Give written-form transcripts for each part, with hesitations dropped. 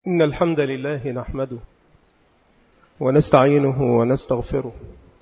إن الحمد لله نحمده ونستعينه ونستغفره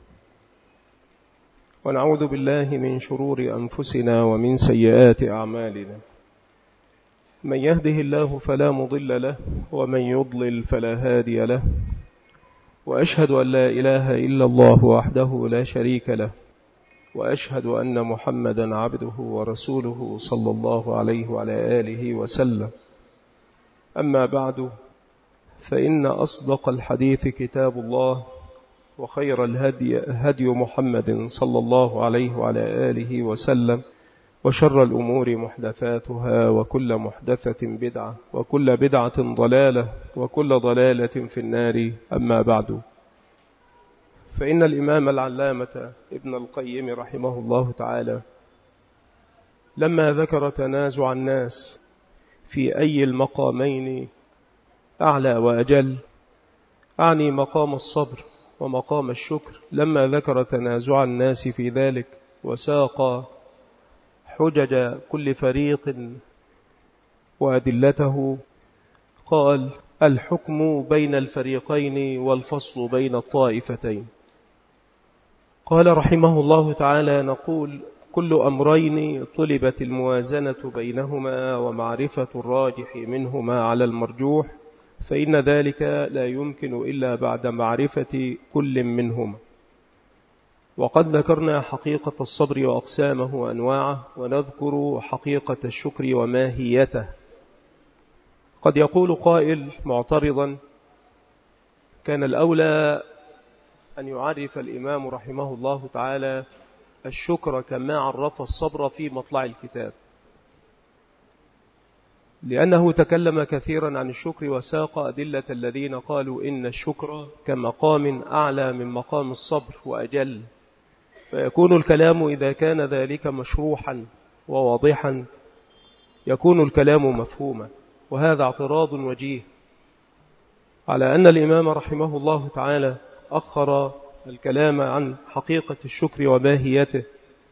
ونعوذ بالله من شرور أنفسنا ومن سيئات أعمالنا. من يهده الله فلا مضل له ومن يضلل فلا هادي له، وأشهد أن لا إله إلا الله وحده لا شريك له، وأشهد أن محمدا عبده ورسوله صلى الله عليه وعلى آله وسلم. أما بعد، فإن أصدق الحديث كتاب الله، وخير الهدي هدي محمد صلى الله عليه وعلى آله وسلم، وشر الأمور محدثاتها، وكل محدثة بدعة، وكل بدعة ضلالة، وكل ضلالة في النار. أما بعد، فإن الإمام العلامة ابن القيم رحمه الله تعالى لما ذكر تنازع الناس في أي المقامين أعلى وأجل، أعني مقام الصبر ومقام الشكر، لما ذكر تنازع الناس في ذلك وساق حجج كل فريق وأدلته، قال: الحكم بين الفريقين والفصل بين الطائفتين. قال رحمه الله تعالى: نقول: كل أمرين طلبت الموازنة بينهما ومعرفة الراجح منهما على المرجوح، فإن ذلك لا يمكن إلا بعد معرفة كل منهما. وقد ذكرنا حقيقة الصبر وأقسامه وأنواعه، ونذكر حقيقة الشكر وماهيته. قد يقول قائل معترضا: كان الأولى أن يعرف الإمام رحمه الله تعالى الشكر كما عرف الصبر في مطلع الكتاب، لأنه تكلم كثيرا عن الشكر وساق أدلة الذين قالوا إن الشكر كمقام أعلى من مقام الصبر وأجل، فيكون الكلام إذا كان ذلك مشروحا وواضحا يكون الكلام مفهوما. وهذا اعتراض وجيه على أن الإمام رحمه الله تعالى أخر الكلام عن حقيقة الشكر وماهيته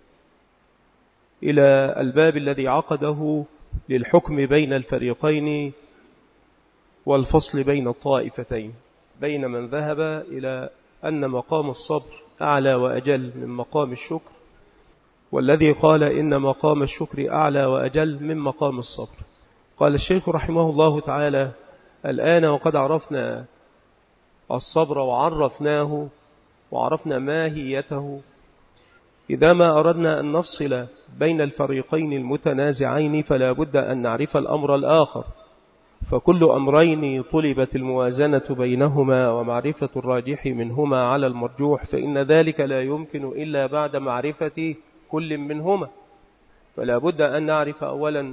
إلى الباب الذي عقده للحكم بين الفريقين والفصل بين الطائفتين، بين من ذهب إلى أن مقام الصبر أعلى وأجل من مقام الشكر، والذي قال إن مقام الشكر أعلى وأجل من مقام الصبر. قال الشيخ رحمه الله تعالى: الآن وقد عرفنا الصبر وعرفناه وعرفنا ماهيته، إذا ما أردنا أن نفصل بين الفريقين المتنازعين فلا بد أن نعرف الأمر الآخر. فكل أمرين طلبت الموازنة بينهما ومعرفة الراجح منهما على المرجوح، فإن ذلك لا يمكن إلا بعد معرفة كل منهما. فلا بد أن نعرف أولا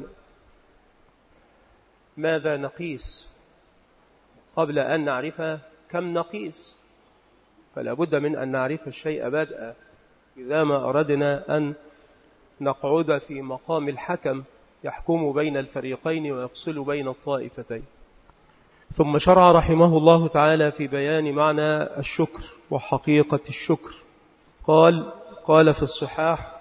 ماذا نقيس قبل أن نعرف كم نقيس. فلا بد من أن نعرف الشيء بدءا إذا ما أردنا أن نقعد في مقام الحكم يحكم بين الفريقين ويفصل بين الطائفتين. ثم شرع رحمه الله تعالى في بيان معنى الشكر وحقيقة الشكر. قال في الصحاح: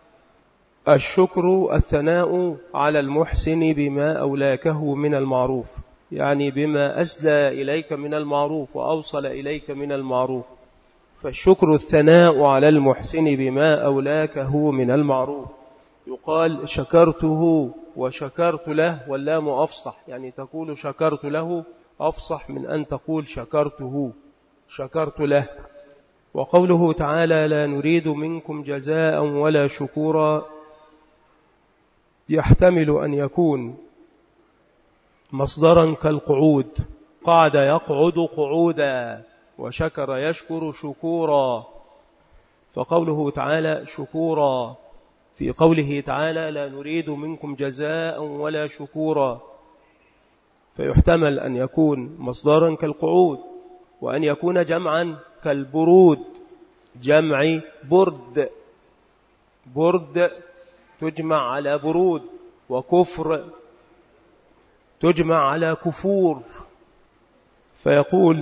الشكر الثناء على المحسن بما أولاكه من المعروف، يعني بما أسدى إليك من المعروف وأوصل إليك من المعروف. فالشكر الثناء على المحسن بما أولاكه من المعروف. يقال شكرته وشكرت له، واللام أفصح، يعني تقول شكرت له أفصح من أن تقول شكرته شكرت له. وقوله تعالى: لا نريد منكم جزاء ولا شكورا، يحتمل أن يكون مصدرا كالقعود، قعد يقعد قعودا، وشكر يشكر شكورا. فقوله تعالى شكورا في قوله تعالى: لا نريد منكم جزاء ولا شكورا، فيحتمل أن يكون مصدرا كالقعود، وأن يكون جمعا كالبرود، جمع برد، برد تجمع على برود، وكفر تجمع على كفور. فيقول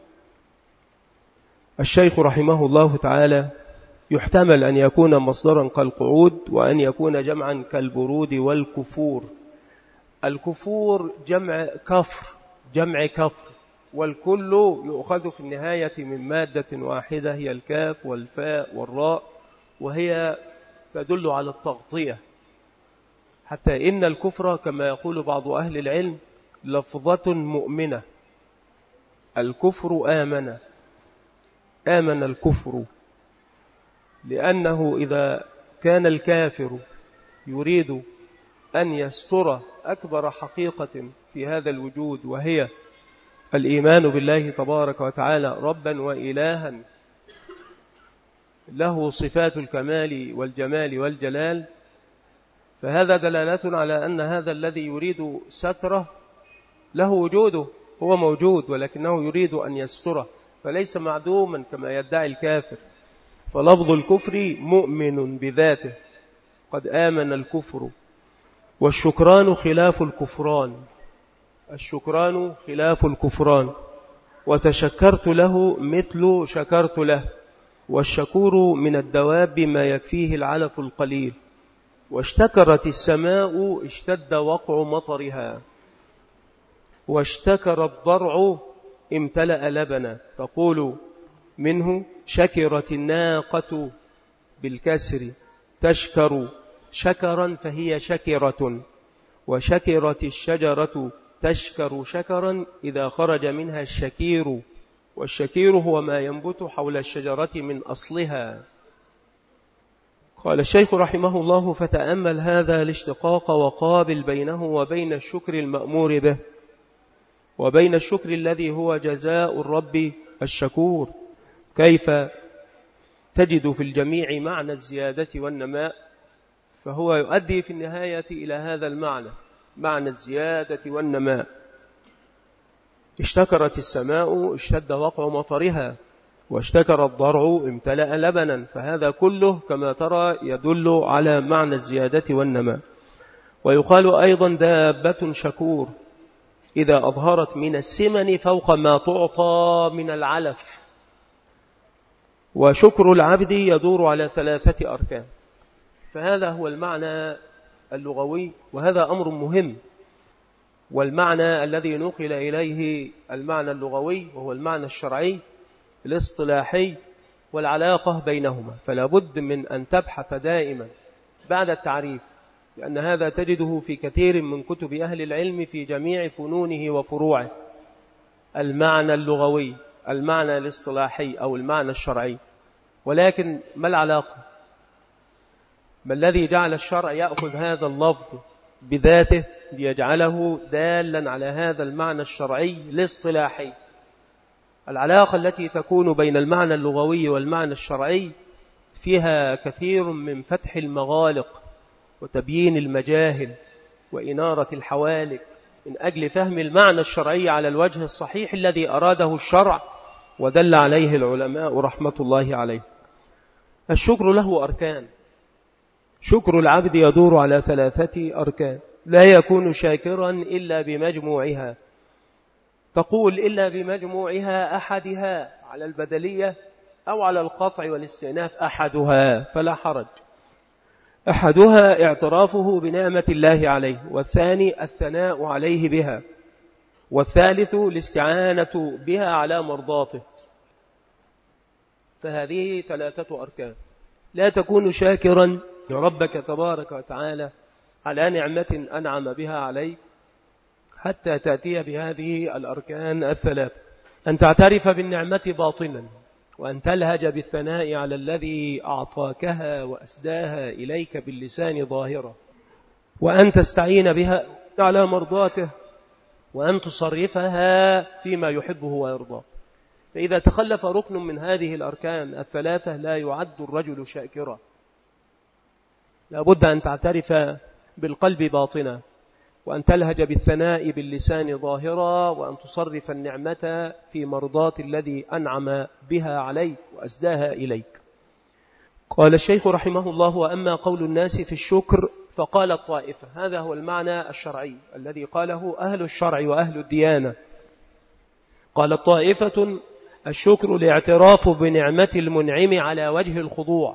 الشيخ رحمه الله تعالى: يحتمل أن يكون مصدرا كالقعود، وأن يكون جمعا كالبرود والكفور. الكفور جمع كفر جمع كفر، والكل يؤخذ في النهاية من مادة واحدة هي الكاف والفاء والراء، وهي تدل على التغطية، حتى إن الكفر كما يقول بعض أهل العلم لفظة مؤمنة. الكفر آمن الكفر، لأنه إذا كان الكافر يريد أن يستر أكبر حقيقة في هذا الوجود، وهي الإيمان بالله تبارك وتعالى ربا وإلها له صفات الكمال والجمال والجلال، فهذا دلالة على أن هذا الذي يريد ستره له وجوده، هو موجود ولكنه يريد أن يستره، فليس معدوما كما يدعي الكافر. فلفظ الكفر مؤمن بذاته، قد آمن الكفر. والشكران خلاف الكفران، الشكران خلاف الكفران، وتشكرت له مثل شكرت له. والشكور من الدواب ما يكفيه العلف القليل. واشتكرت السماء اشتد وقع مطرها، واشتكر الضرع امتلأ لبنا. تقول منه شكرت الناقة بالكسر، تشكر شكرا فهي شكرة. وشكرت الشجرة تشكر شكرا إذا خرج منها الشكير، والشكير هو ما ينبت حول الشجرة من أصلها. قال الشيخ رحمه الله: فتأمل هذا الاشتقاق وقابل بينه وبين الشكر المأمور به، وبين الشكر الذي هو جزاء الرب الشكور، كيف تجد في الجميع معنى الزيادة والنماء، فهو يؤدي في النهاية إلى هذا المعنى، معنى الزيادة والنماء. اشتكرت السماء اشتد وقع مطرها، واشتكر الضرع امتلأ لبنا، فهذا كله كما ترى يدل على معنى الزيادة والنماء. ويقال أيضا دابة شكور إذا أظهرت من السمن فوق ما تعطى من العلف. وشكر العبد يدور على 3 أركان، فهذا هو المعنى اللغوي، وهذا أمر مهم. والمعنى الذي نقل إليه المعنى اللغوي وهو المعنى الشرعي الاصطلاحي والعلاقة بينهما، فلا بد من أن تبحث دائما بعد التعريف، لأن هذا تجده في كثير من كتب أهل العلم في جميع فنونه وفروعه. المعنى اللغوي، المعنى الاصطلاحي أو المعنى الشرعي، ولكن ما العلاقة؟ ما الذي جعل الشرع يأخذ هذا اللفظ بذاته ليجعله دالا على هذا المعنى الشرعي الاصطلاحي؟ العلاقة التي تكون بين المعنى اللغوي والمعنى الشرعي فيها كثير من فتح المغالق وتبيين المجاهل وإنارة الحوالك من أجل فهم المعنى الشرعي على الوجه الصحيح الذي أراده الشرع ودل عليه العلماء رحمة الله عليه. الشكر له أركان، شكر العبد يدور على 3 أركان، لا يكون شاكرا إلا بمجموعها. تقول إلا بمجموعها أحدها على البدلية أو على القطع والاستئناف أحدها فلا حرج. أحدها اعترافه بنعمة الله عليه، والثاني الثناء عليه بها، والثالث الاستعانة بها على مرضاته. فهذه 3 أركان. لا تكون شاكرا لربك تبارك وتعالى على نعمة أنعم بها عليك حتى تأتي بهذه الأركان 3: أن تعترف بالنعمة باطنا، وأن تلهج بالثناء على الذي أعطاكها وأسداها إليك باللسان ظاهرة، وأن تستعين بها على مرضاته، وأن تصرفها فيما يحبه ويرضاه. فإذا تخلف ركن من هذه الأركان 3 لا يعد الرجل شاكرا. لا بد أن تعترف بالقلب باطنا، وأن تلهج بالثناء باللسان ظاهرا، وأن تصرف النعمة في مرضات الذي أنعم بها عليك وأسداها إليك. قال الشيخ رحمه الله: وأما قول الناس في الشكر فقال الطائفة. هذا هو المعنى الشرعي الذي قاله أهل الشرع وأهل الديانة. قال الطائفة: الشكر الاعتراف بنعمة المنعم على وجه الخضوع.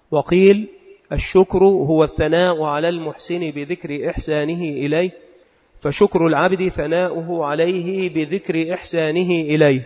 وقيل: الشكر هو الثناء على المحسن بذكر إحسانه إليه، فشكر العبد ثناؤه عليه بذكر إحسانه إليه.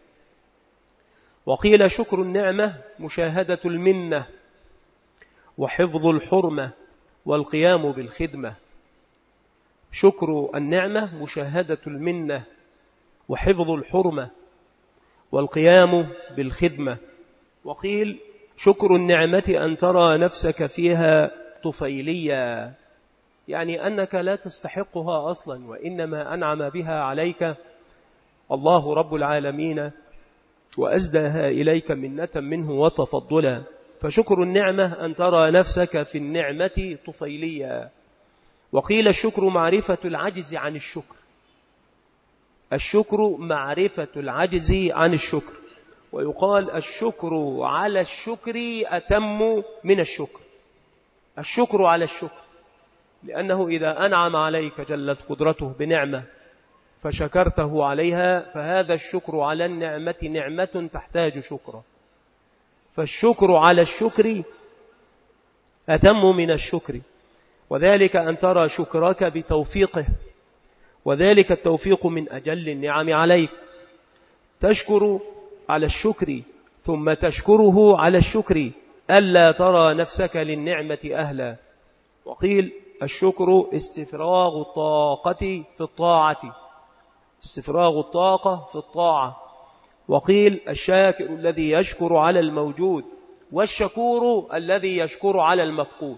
وقيل شكر النعمة مشاهدة المنة وحفظ الحرمة والقيام بالخدمة. شكر النعمة مشاهدة المنة وحفظ الحرمة والقيام بالخدمة. وقيل شكر النعمة أن ترى نفسك فيها طفيليا، يعني أنك لا تستحقها أصلا، وإنما أنعم بها عليك الله رب العالمين وأزداها إليك منة منه وتفضلا. فشكر النعمة أن ترى نفسك في النعمة طفيليا. وقيل الشكر معرفة العجز عن الشكر. الشكر معرفة العجز عن الشكر. ويقال الشكر على الشكر أتم من الشكر. الشكر على الشكر، لأنه إذا أنعم عليك جلت قدرته بنعمة فشكرته عليها، فهذا الشكر على النعمة نعمة تحتاج شكرا. فالشكر على الشكر أتم من الشكر، وذلك أن ترى شكرك بتوفيقه، وذلك التوفيق من أجل النعم عليك. تشكر على الشكر ثم تشكره على الشكر ألا ترى نفسك للنعمة أهلا. وقيل الشكر استفراغ الطاقة في الطاعة، استفراغ الطاقة في الطاعة. وقيل الشاكر الذي يشكر على الموجود، والشكور الذي يشكر على المفقود.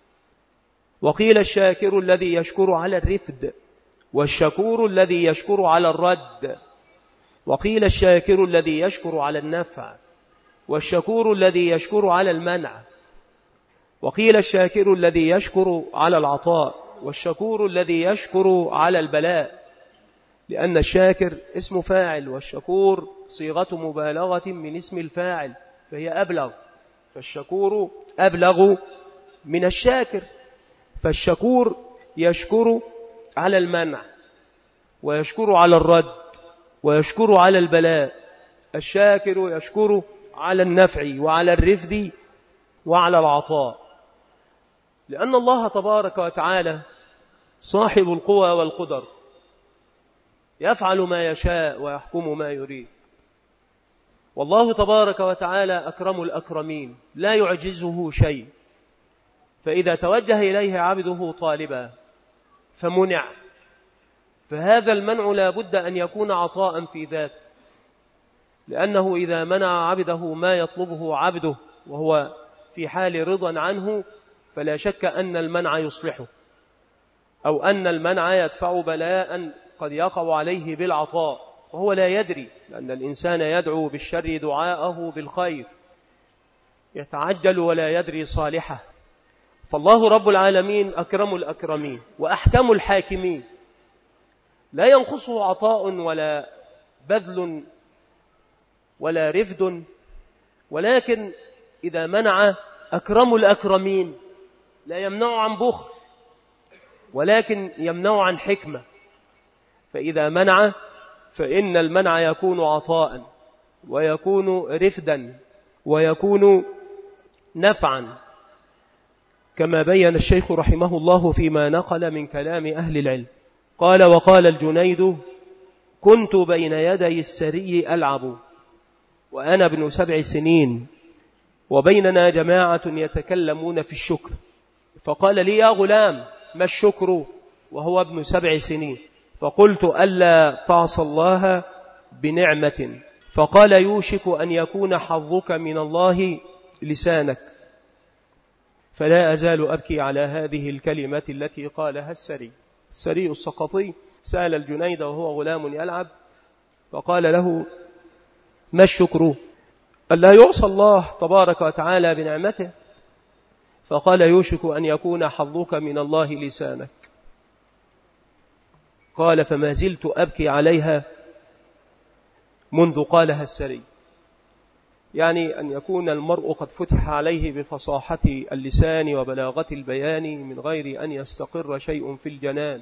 وقيل الشاكر الذي يشكر على الرفد، والشكور الذي يشكر على الرد. وقيل الشاكر الذي يشكر على النفع، والشكور الذي يشكر على المنع. وقيل الشاكر الذي يشكر على العطاء، والشكور الذي يشكر على البلاء، لأن الشاكر اسم فاعل والشكور صيغة مبالغة من اسم الفاعل فهي أبلغ، فالشكور أبلغ من الشاكر. فالشكور يشكر على المنع، ويشكر على الرد، ويشكر على البلاء. الشاكر يشكر على النفع وعلى الرفد وعلى العطاء، لأن الله تبارك وتعالى صاحب القوى والقدر، يفعل ما يشاء ويحكم ما يريد. والله تبارك وتعالى أكرم الأكرمين، لا يعجزه شيء. فإذا توجه إليه عبده طالبا فمنع، فهذا المنع لا بد أن يكون عطاء في ذاته، لأنه إذا منع عبده ما يطلبه عبده وهو في حال رضا عنه، فلا شك أن المنع يصلحه، أو أن المنع يدفع بلاء قد يقع عليه بالعطاء وهو لا يدري، لأن الإنسان يدعو بالشر دعاءه بالخير، يتعجل ولا يدري صالحه. فالله رب العالمين أكرم الأكرمين وأحكم الحاكمين، لا ينقصه عطاء ولا بذل ولا رفد، ولكن إذا منع أكرم الأكرمين لا يمنع عن بخل، ولكن يمنع عن حكمة. فإذا منع فإن المنع يكون عطاء، ويكون رفدا، ويكون نفعا، كما بين الشيخ رحمه الله فيما نقل من كلام أهل العلم. قال: وقال الجنيد: كنت بين يدي السري ألعب وأنا ابن 7 سنين، وبيننا جماعة يتكلمون في الشكر، فقال لي: يا غلام، ما الشكر؟ وهو ابن 7 سنين. فقلت: ألا تعصى الله بنعمة. فقال: يوشك أن يكون حظك من الله لسانك. فلا أزال أبكي على هذه الكلمة التي قالها السري السقطي. سأل الجنيد وهو غلام يلعب، فقال له: ما الشكر؟ ألا يعصى الله تبارك وتعالى بنعمته. فقال: يوشك أن يكون حظك من الله لسانك. قال: فما زلت أبكي عليها منذ قالها السري، يعني أن يكون المرء قد فتح عليه بفصاحة اللسان وبلاغة البيان من غير أن يستقر شيء في الجنان،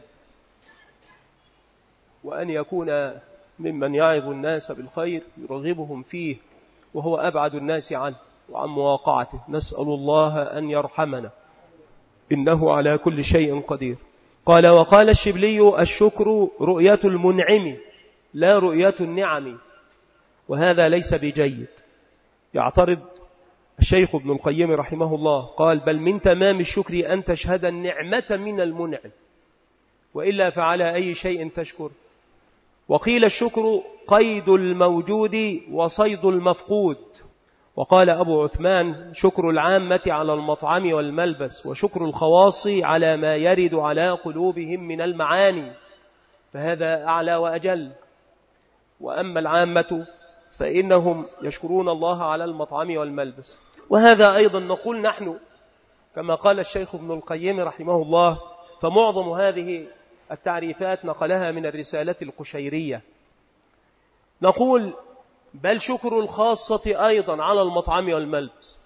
وأن يكون ممن يعظ الناس بالخير يرغبهم فيه وهو أبعد الناس عنه وعن مواقعته. نسأل الله أن يرحمنا، إنه على كل شيء قدير. قال: وقال الشبلي: الشكر رؤية المنعم لا رؤية النعم، وهذا ليس بجيد. يعترض الشيخ ابن القيم رحمه الله، قال: بل من تمام الشكر أن تشهد النعمة من المنعم، وإلا فعلى أي شيء تشكر. وقيل: الشكر قيد الموجود وصيد المفقود. وقال أبو عثمان: شكر العامة على المطعم والملبس، وشكر الخواص على ما يرد على قلوبهم من المعاني، فهذا أعلى وأجل. وأما العامة فإنهم يشكرون الله على المطعم والملبس. وهذا أيضا نقول نحن كما قال الشيخ ابن القيم رحمه الله، فمعظم هذه التعريفات نقلها من الرسالة القشيرية. نقول: بل شكر الخاصة أيضا على المطعم والملبس.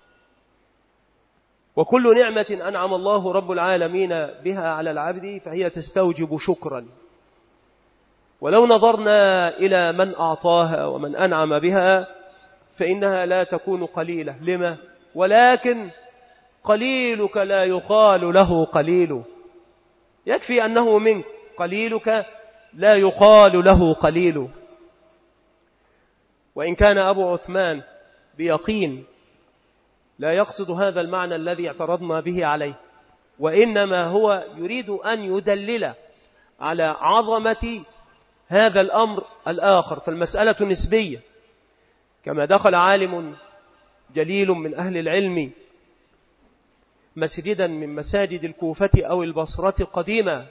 وكل نعمة أنعم الله رب العالمين بها على العبد فهي تستوجب شكرا. ولو نظرنا إلى من أعطاها ومن أنعم بها فإنها لا تكون قليلة. لما؟ ولكن قليلك لا يقال له قليل، يكفي أنه منك. قليلك لا يقال له قليل. وإن كان أبو عثمان بيقين لا يقصد هذا المعنى الذي اعترضنا به عليه، وإنما هو يريد أن يدلل على عظمة هذا الأمر الآخر، فالمسألة نسبية. كما دخل عالم جليل من أهل العلم مسجدا من مساجد الكوفة أو البصرة قديما،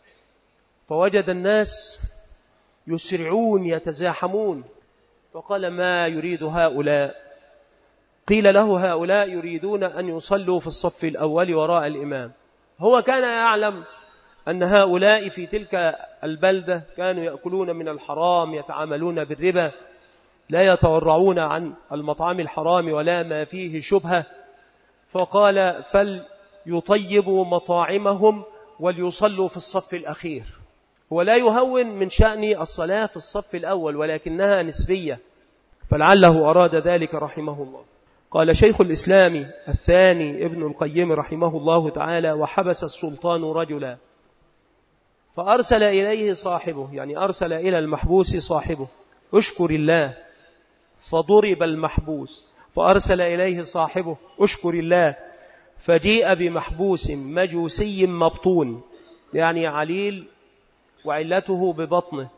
فوجد الناس يسرعون يتزاحمون، فقال: ما يريد هؤلاء؟ قيل له: هؤلاء يريدون أن يصلوا في الصف الأول وراء الإمام. هو كان يعلم أن هؤلاء في تلك البلدة كانوا يأكلون من الحرام، يتعاملون بالربا، لا يتورعون عن المطعم الحرام ولا ما فيه شبهة، فقال: فليطيبوا مطاعمهم وليصلوا في الصف الأخير. هو لا يهون من شأن الصلاة في الصف الأول، ولكنها نسبية، فلعله أراد ذلك رحمه الله. قال شيخ الإسلام الثاني ابن القيم رحمه الله تعالى: وحبس السلطان رجلا فأرسل إليه صاحبه، يعني أرسل إلى المحبوس صاحبه: اشكر الله. فضرب المحبوس، فأرسل إليه صاحبه: اشكر الله. فجيء بمحبوس مجوسي مبطون، يعني عليل وعلته ببطنه،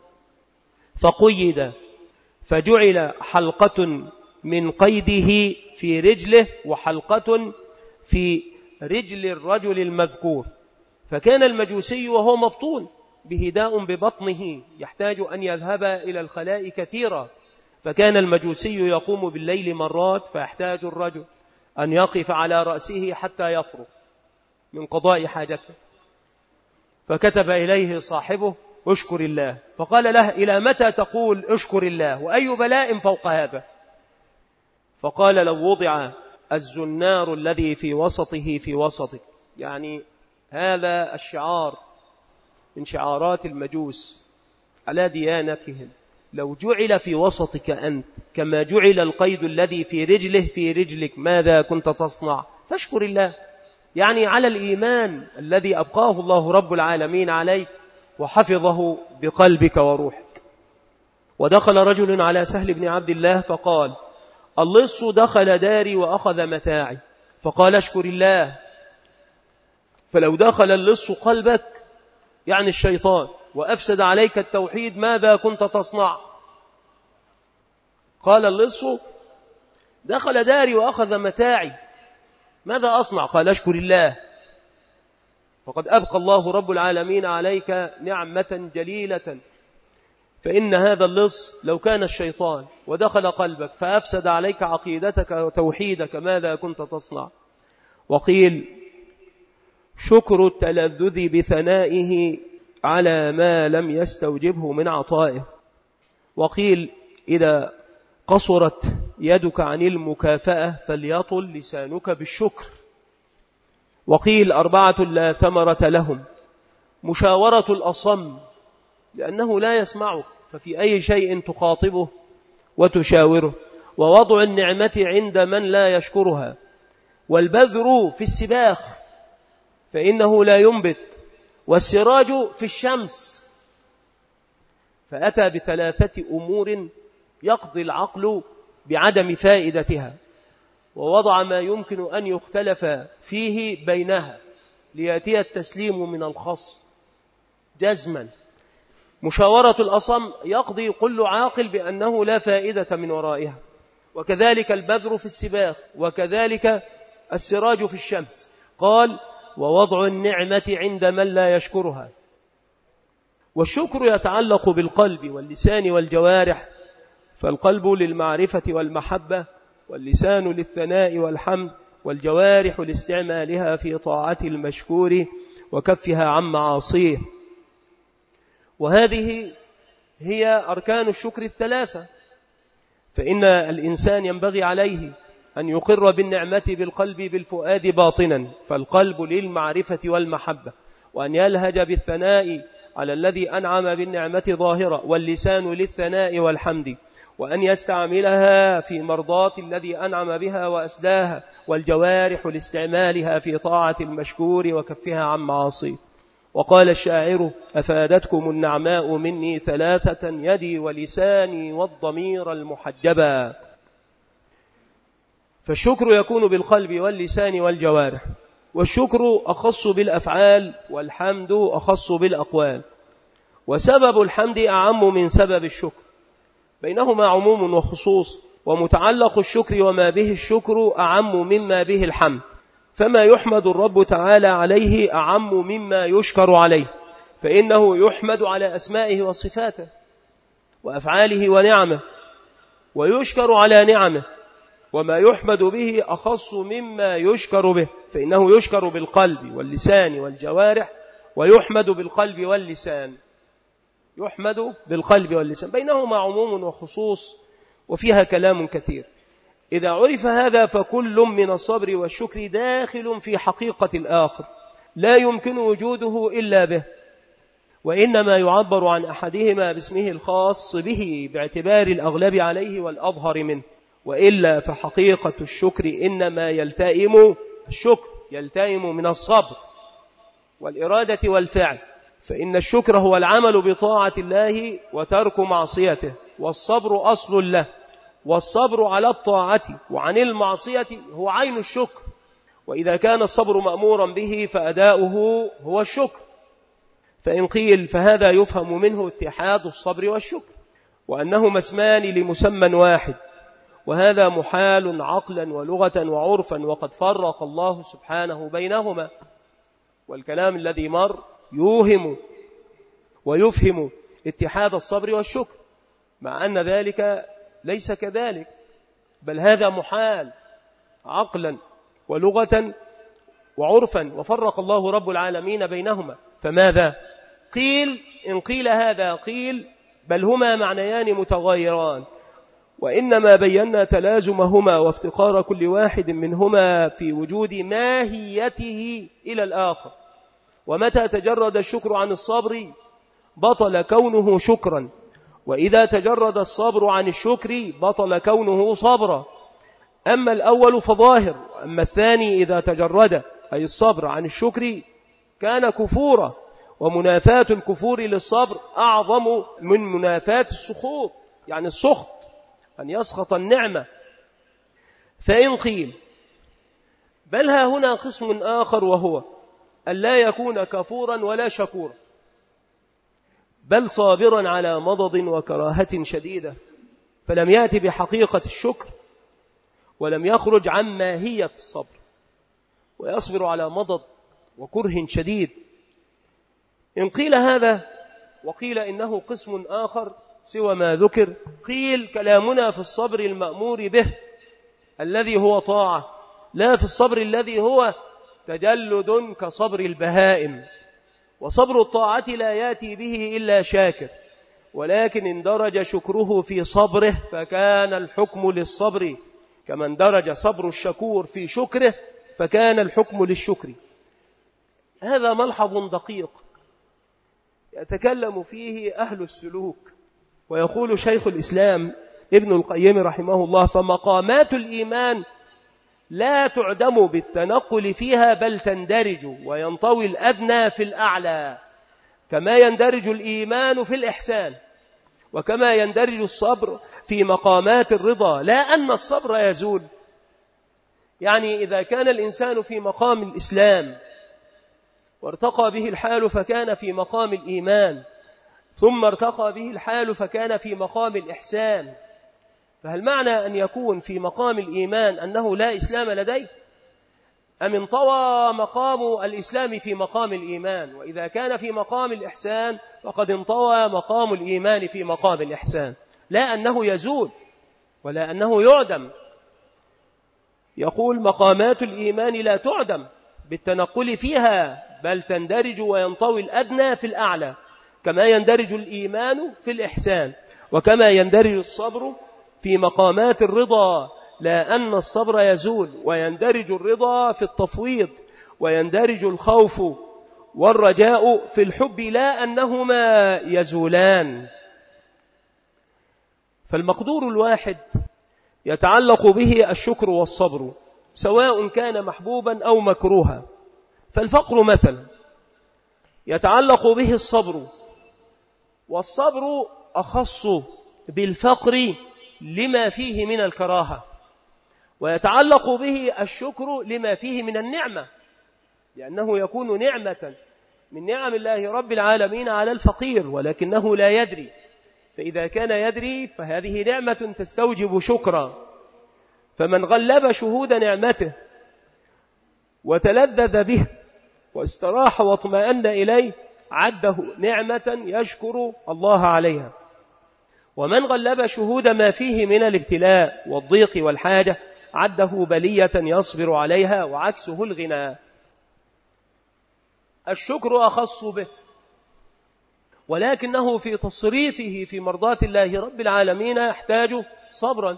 فقيد، فجعل حلقة من قيده في رجله وحلقة في رجل الرجل المذكور. فكان المجوسي وهو مبطون بهداء ببطنه يحتاج أن يذهب إلى الخلاء كثيرا، فكان المجوسي يقوم بالليل مرات فيحتاج الرجل أن يقف على رأسه حتى يفرغ من قضاء حاجته. فكتب إليه صاحبه: اشكر الله. فقال له: إلى متى تقول اشكر الله؟ وأي بلاء فوق هذا؟ فقال: لو وضع الزنار الذي في وسطه في وسطك، يعني هذا الشعار من شعارات المجوس على ديانتهم، لو جعل في وسطك أنت كما جعل القيد الذي في رجله في رجلك، ماذا كنت تصنع؟ فاشكر الله، يعني على الإيمان الذي أبقاه الله رب العالمين عليك وحفظه بقلبك وروحك. ودخل رجل على سهل بن عبد الله فقال: اللص دخل داري وأخذ متاعي. فقال: اشكر الله. فلو دخل اللص قلبك، يعني الشيطان، وأفسد عليك التوحيد، ماذا كنت تصنع؟ قال اللص: دخل داري وأخذ متاعي، ماذا أصنع؟ قال: اشكر الله. فقد أبقى الله رب العالمين عليك نعمة جليلة. فإن هذا اللص لو كان الشيطان ودخل قلبك فأفسد عليك عقيدتك وتوحيدك، ماذا كنت تصنع؟ وقيل: شكر التلذذ بثنائه على ما لم يستوجبه من عطائه. وقيل: إذا قصرت يدك عن المكافأة فليطل لسانك بالشكر. وقيل: 4 لا ثمرة لهم: مشاورة الأصم لأنه لا يسمعك، ففي أي شيء تخاطبه وتشاوره، ووضع النعمة عند من لا يشكرها، والبذر في السباخ فإنه لا ينبت، والسراج في الشمس. فأتى بثلاثة أمور يقضي العقل بعدم فائدتها، ووضع ما يمكن أن يختلف فيه بينها ليأتي التسليم من الخصم جزما. مشاورة الأصم يقضي كل عاقل بأنه لا فائدة من ورائها، وكذلك البذر في السباخ، وكذلك السراج في الشمس. قال: ووضع النعمة عند من لا يشكرها. والشكر يتعلق بالقلب واللسان والجوارح، فالقلب للمعرفة والمحبة، واللسان للثناء والحمد، والجوارح لاستعمالها في طاعة المشكور وكفها عن معاصيه. وهذه هي أركان الشكر الثلاثة. فإن الإنسان ينبغي عليه أن يقر بالنعمة بالقلب بالفؤاد باطنا، فالقلب للمعرفة والمحبة، وأن يلهج بالثناء على الذي أنعم بالنعمة ظاهرة، واللسان للثناء والحمد، وأن يستعملها في مرضاة الذي أنعم بها وأسداها، والجوارح لاستعمالها في طاعة المشكور وكفها عن معاصيه. وقال الشاعر: أفادتكم النعماء مني ثلاثة، يدي ولساني والضمير المحجبا. فالشكر يكون بالقلب واللسان والجوارح، والشكر أخص بالأفعال، والحمد أخص بالأقوال. وسبب الحمد أعم من سبب الشكر، بينهما عموم وخصوص، ومتعلق الشكر وما به الشكر أعم مما به الحمد. فما يحمد الرب تعالى عليه أعم مما يشكر عليه، فإنه يحمد على أسمائه وصفاته وأفعاله ونعمه، ويشكر على نعمه. وما يحمد به أخص مما يشكر به، فإنه يشكر بالقلب واللسان والجوارح، ويحمد بالقلب واللسان. يحمد بالقلب واللسان، بينهما عموم وخصوص، وفيها كلام كثير. إذا عرف هذا فكل من الصبر والشكر داخل في حقيقة الآخر، لا يمكن وجوده إلا به، وإنما يعبر عن أحدهما باسمه الخاص به باعتبار الأغلب عليه والأظهر منه. وإلا فحقيقة الشكر إنما يلتئم من الصبر والإرادة والفعل، فإن الشكر هو العمل بطاعة الله وترك معصيته، والصبر أصل له. والصبر على الطاعة وعن المعصية هو عين الشكر، وإذا كان الصبر مأمورا به فأداؤه هو الشكر. فإن قيل فهذا يفهم منه اتحاد الصبر والشكر، وأنهما اسمان لمسمى واحد، وهذا محال عقلا ولغة وعرفا، وقد فرق الله سبحانه بينهما. والكلام الذي مر يوهم ويفهم اتحاد الصبر والشكر، مع أن ذلك ليس كذلك، بل هذا محال عقلا ولغة وعرفا، وفرق الله رب العالمين بينهما. فماذا قيل؟ إن قيل هذا قيل بل هما معنيان متغايران، وإنما بينا تلازمهما وافتقار كل واحد منهما في وجود ماهيته إلى الآخر. ومتى تجرد الشكر عن الصبر بطل كونه شكرا، وإذا تجرد الصبر عن الشكر بطل كونه صبرا. أما الأول فظاهر، أما الثاني إذا تجرد أي الصبر عن الشكر كان كفورا. ومنافاة الكفور للصبر أعظم من منافاة السخط، يعني السخط أن يسخط النعمة. فإن قيل بل ها هنا قسم آخر، وهو أن لا يكون كفورا ولا شكورا، بل صابرا على مضض وكراهة شديدة، فلم يأتي بحقيقة الشكر، ولم يخرج عن ماهية الصبر، ويصبر على مضض وكره شديد. إن قيل هذا وقيل إنه قسم آخر سوى ما ذكر، قيل كلامنا في الصبر المأمور به الذي هو طاعة، لا في الصبر الذي هو تجلد كصبر البهائم. وصبر الطاعة لا يأتي به إلا شاكر، ولكن اندرج شكره في صبره فكان الحكم للصبر، كما اندرج صبر الشكور في شكره فكان الحكم للشكر. هذا ملحظ دقيق يتكلم فيه أهل السلوك. ويقول شيخ الإسلام ابن القيم رحمه الله: فمقامات الإيمان لا تعدم بالتنقل فيها بل تندرج وينطوي الأدنى في الأعلى، كما يندرج الإيمان في الإحسان، وكما يندرج الصبر في مقامات الرضا، لا أن الصبر يزول. يعني إذا كان الإنسان في مقام الإسلام وارتقى به الحال فكان في مقام الإيمان، ثم ارتقى به الحال فكان في مقام الإحسان، فهل معنى أن يكون في مقام الإيمان أنه لا إسلام لديه؟ أم انطوى مقام الإسلام في مقام الإيمان؟ وإذا كان في مقام الإحسان فقد انطوى مقام الإيمان في مقام الإحسان، لا أنه يزول ولا أنه يعدم. يقول مقامات الإيمان لا تعدم بالتنقل فيها بل تندرج وينطوي الأدنى في الأعلى، كما يندرج الإيمان في الإحسان، وكما يندرج الصبر في مقامات الرضا، لا أن الصبر يزول، ويندرج الرضا في التفويض، ويندرج الخوف والرجاء في الحب، لا أنهما يزولان. فالمقدور الواحد يتعلق به الشكر والصبر، سواء كان محبوبا أو مكروها. فالفقر مثلا يتعلق به الصبر، والصبر أخص بالفقر لما فيه من الكراهة، ويتعلق به الشكر لما فيه من النعمة، لأنه يكون نعمة من نعم الله رب العالمين على الفقير ولكنه لا يدري، فإذا كان يدري فهذه نعمة تستوجب شكرا. فمن غلب شهود نعمته وتلذذ به واستراح واطمأن إليه عده نعمة يشكر الله عليها. ومن غلب شهود ما فيه من الابتلاء والضيق والحاجة عده بلية يصبر عليها، وعكسه الغنى. الشكر أخص به، ولكنه في تصريفه في مرضاة الله رب العالمين يحتاج صبرا.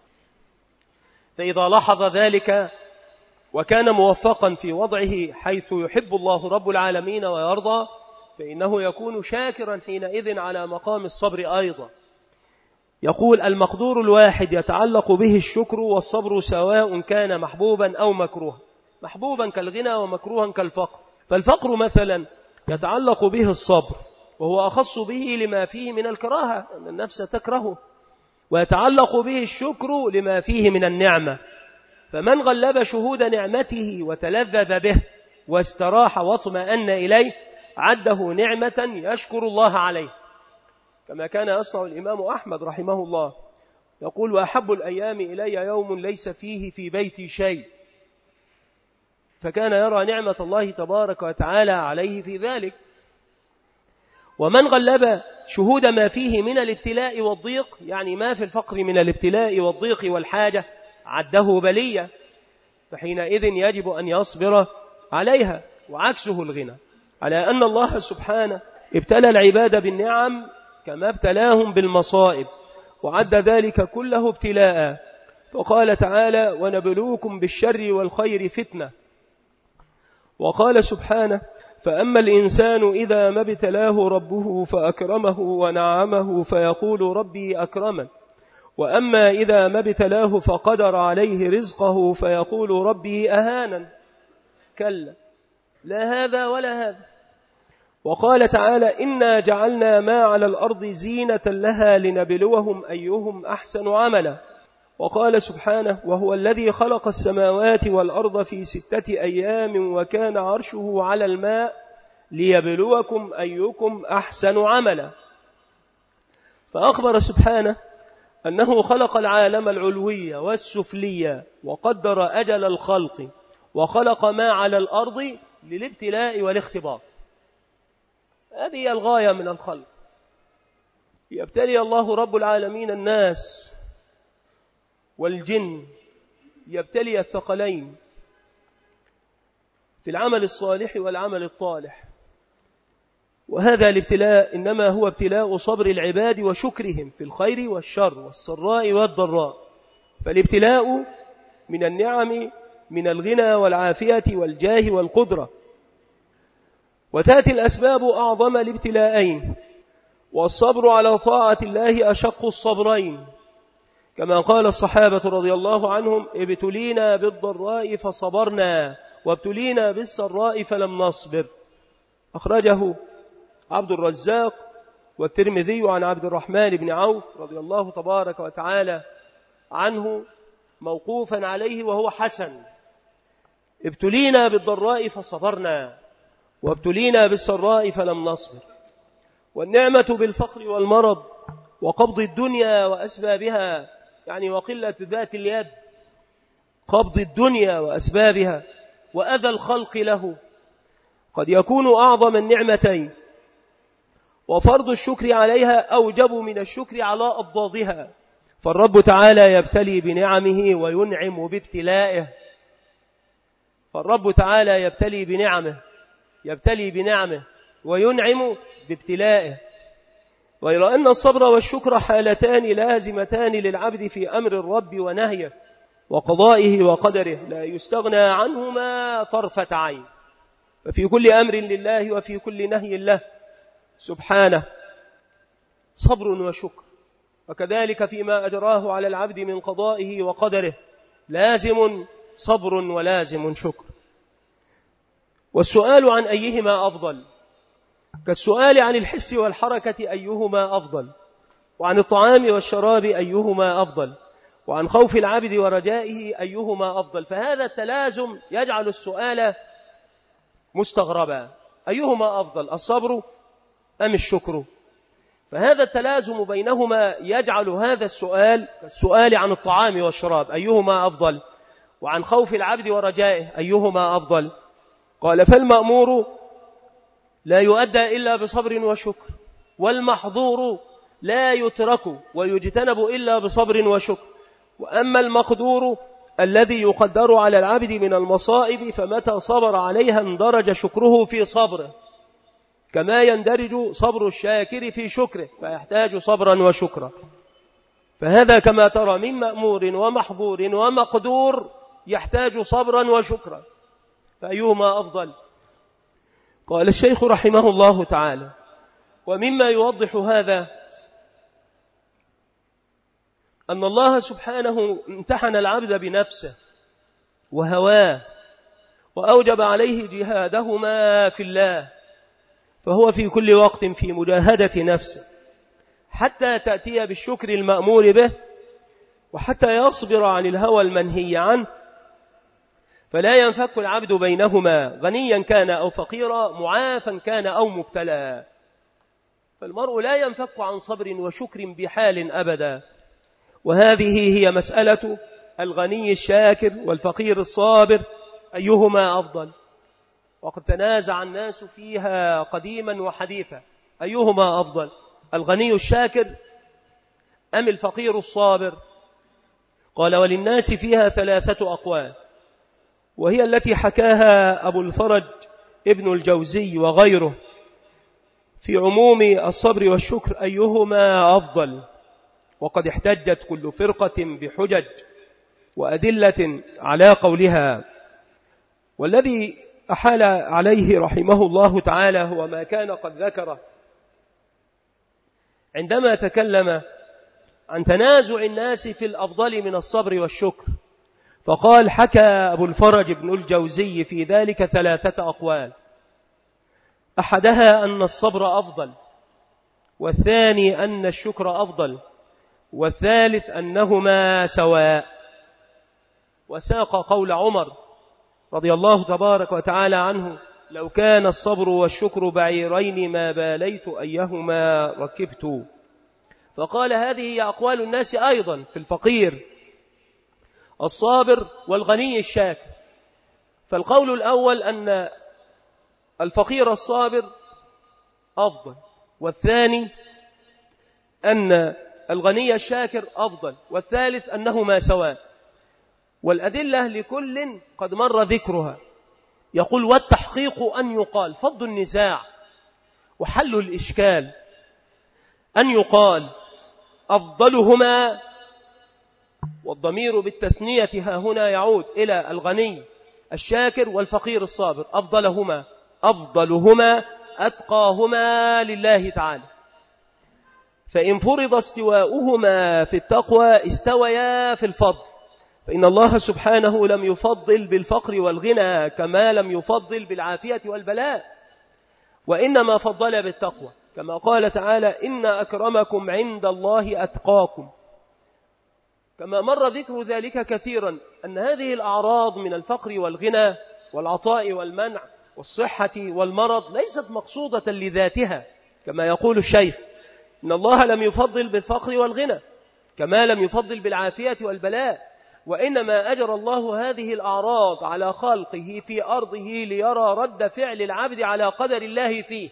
فإذا لاحظ ذلك وكان موفقا في وضعه حيث يحب الله رب العالمين ويرضى، فإنه يكون شاكرا حينئذ على مقام الصبر أيضا. يقول المقدور الواحد يتعلق به الشكر والصبر، سواء كان محبوبا أو مكروها، محبوبا كالغنى ومكروها كالفقر. فالفقر مثلا يتعلق به الصبر، وهو أخص به لما فيه من الكراهة أن النفس تكرهه، ويتعلق به الشكر لما فيه من النعمة. فمن غلب شهود نعمته وتلذذ به واستراح واطمأن إليه عده نعمة يشكر الله عليه، كما كان يصنع الإمام أحمد رحمه الله، يقول وأحب الأيام إلي يوم ليس فيه في بيتي شيء، فكان يرى نعمة الله تبارك وتعالى عليه في ذلك. ومن غلب شهود ما فيه من الابتلاء والضيق، يعني ما في الفقر من الابتلاء والضيق والحاجة، عده بلية، فحينئذ يجب أن يصبر عليها، وعكسه الغنى، على أن الله سبحانه ابتلى العباد بالنعم كما ابتلاهم بالمصائب، وعد ذلك كله ابتلاء، فقال تعالى ونبلوكم بالشر والخير فتنة. وقال سبحانه فأما الإنسان إذا ما ابتلاه ربه فأكرمه ونعمه فيقول ربي أكرمن، وأما إذا ما ابتلاه فقدر عليه رزقه فيقول ربي أهانن. كلا، لا هذا ولا هذا. وقال تعالى إنا جعلنا ما على الأرض زينة لها لنبلوهم أيهم أحسن عملا. وقال سبحانه وهو الذي خلق السماوات والأرض في 6 أيام وكان عرشه على الماء ليبلوكم أيكم أحسن عملا. فأخبر سبحانه أنه خلق العالم العلوي والسفلي وقدر أجل الخلق، وخلق ما على الأرض للابتلاء والاختبار. هذه هي الغاية من الخلق، يبتلي الله رب العالمين الناس والجن، يبتلي الثقلين في العمل الصالح والعمل الطالح. وهذا الابتلاء إنما هو ابتلاء صبر العباد وشكرهم في الخير والشر والسراء والضراء. فالابتلاء من النعم من الغنى والعافية والجاه والقدرة. وتأتي الأسباب أعظم الابتلاءين، والصبر على طاعة الله أشق الصبرين، كما قال الصحابة رضي الله عنهم: ابتلينا بالضراء فصبرنا وابتلينا بالسراء فلم نصبر. أخرجه عبد الرزاق والترمذي عن عبد الرحمن بن عوف رضي الله تبارك وتعالى عنه موقوفا عليه وهو حسن: ابتلينا بالضراء فصبرنا وابتلينا بالسراء فلم نصبر. والنعمة بالفقر والمرض وقبض الدنيا وأسبابها، يعني وقلة ذات اليد، قبض الدنيا وأسبابها وأذى الخلق له، قد يكون أعظم النعمتين، وفرض الشكر عليها أوجب من الشكر على أضدادها. فالرب تعالى يبتلي بنعمه وينعم بابتلائه. فالرب تعالى يبتلي بنعمه وينعم بابتلائه. وإلى أن الصبر والشكر حالتان لازمتان للعبد في أمر الرب ونهيه وقضائه وقدره، لا يستغنى عنهما طرفة عين. ففي كل أمر لله وفي كل نهي له سبحانه صبر وشكر، وكذلك فيما أجراه على العبد من قضائه وقدره لازم صبر ولازم شكر. والسؤال عن أيهما أفضل كالسؤال عن الحس والحركة أيهما أفضل، وعن الطعام والشراب أيهما أفضل، وعن خوف العبد ورجائه أيهما أفضل. فهذا التلازم يجعل السؤال مستغربا: أيهما أفضل، الصبر أم الشكر؟ فهذا التلازم بينهما يجعل هذا السؤال كالسؤال عن الطعام والشراب أيهما أفضل، وعن خوف العبد ورجائه أيهما أفضل. قال: فالمأمور لا يؤدى إلا بصبر وشكر، والمحظور لا يترك ويجتنب إلا بصبر وشكر. وأما المقدور الذي يقدر على العبد من المصائب فمتى صبر عليها اندرج شكره في صبره، كما يندرج صبر الشاكر في شكره، فيحتاج صبرا وشكرا. فهذا كما ترى من مأمور ومحظور ومقدور يحتاج صبرا وشكرا، فأيهما أفضل؟ قال الشيخ رحمه الله تعالى: ومما يوضح هذا أن الله سبحانه امتحن العبد بنفسه وهواه وأوجب عليه جهادهما في الله، فهو في كل وقت في مجاهدة نفسه حتى تأتي بالشكر المأمور به، وحتى يصبر عن الهوى المنهي عنه، فلا ينفك العبد بينهما غنيا كان أو فقيرا، معافا كان أو مبتلى. فالمرء لا ينفك عن صبر وشكر بحال أبدا. وهذه هي مسألة الغني الشاكر والفقير الصابر أيهما أفضل. وقد تنازع الناس فيها قديما وحديثا: أيهما أفضل، الغني الشاكر أم الفقير الصابر؟ قال: وللناس فيها 3 أقوال، وهي التي حكاها أبو الفرج ابن الجوزي وغيره في عموم الصبر والشكر أيهما أفضل. وقد احتجت كل فرقة بحجج وأدلة على قولها، والذي أحال عليه رحمه الله تعالى هو ما كان قد ذكره عندما تكلم عن تنازع الناس في الأفضل من الصبر والشكر، فقال: حكى أبو الفرج ابن الجوزي في ذلك 3 أقوال، أحدها أن الصبر أفضل، والثاني أن الشكر أفضل، والثالث أنهما سواء. وساق قول عمر رضي الله تبارك وتعالى عنه: لو كان الصبر والشكر بعيرين ما باليت أيهما ركبت. فقال: هذه هي أقوال الناس أيضا في الفقير الصابر والغني الشاكر. فالقول الأول أن الفقير الصابر أفضل، والثاني أن الغني الشاكر أفضل، والثالث أنهما سواء. والأدلة لكل قد مر ذكرها. يقول: والتحقيق أن يقال، فض النزاع وحل الإشكال، أن يقال أفضلهما، والضمير بالتثنية ها هنا يعود إلى الغني الشاكر والفقير الصابر، أفضلهما أتقاهما لله تعالى. فإن فرض استواؤهما في التقوى استويا في الفضل، فإن الله سبحانه لم يفضل بالفقر والغنى كما لم يفضل بالعافية والبلاء، وإنما فضل بالتقوى، كما قال تعالى إن أكرمكم عند الله أتقاكم. كما مر ذكر ذلك كثيرا أن هذه الأعراض من الفقر والغنى والعطاء والمنع والصحة والمرض ليست مقصودة لذاتها، كما يقول الشيخ إن الله لم يفضل بالفقر والغنى كما لم يفضل بالعافية والبلاء، وإنما أجرى الله هذه الأعراض على خلقه في أرضه ليرى رد فعل العبد على قدر الله فيه.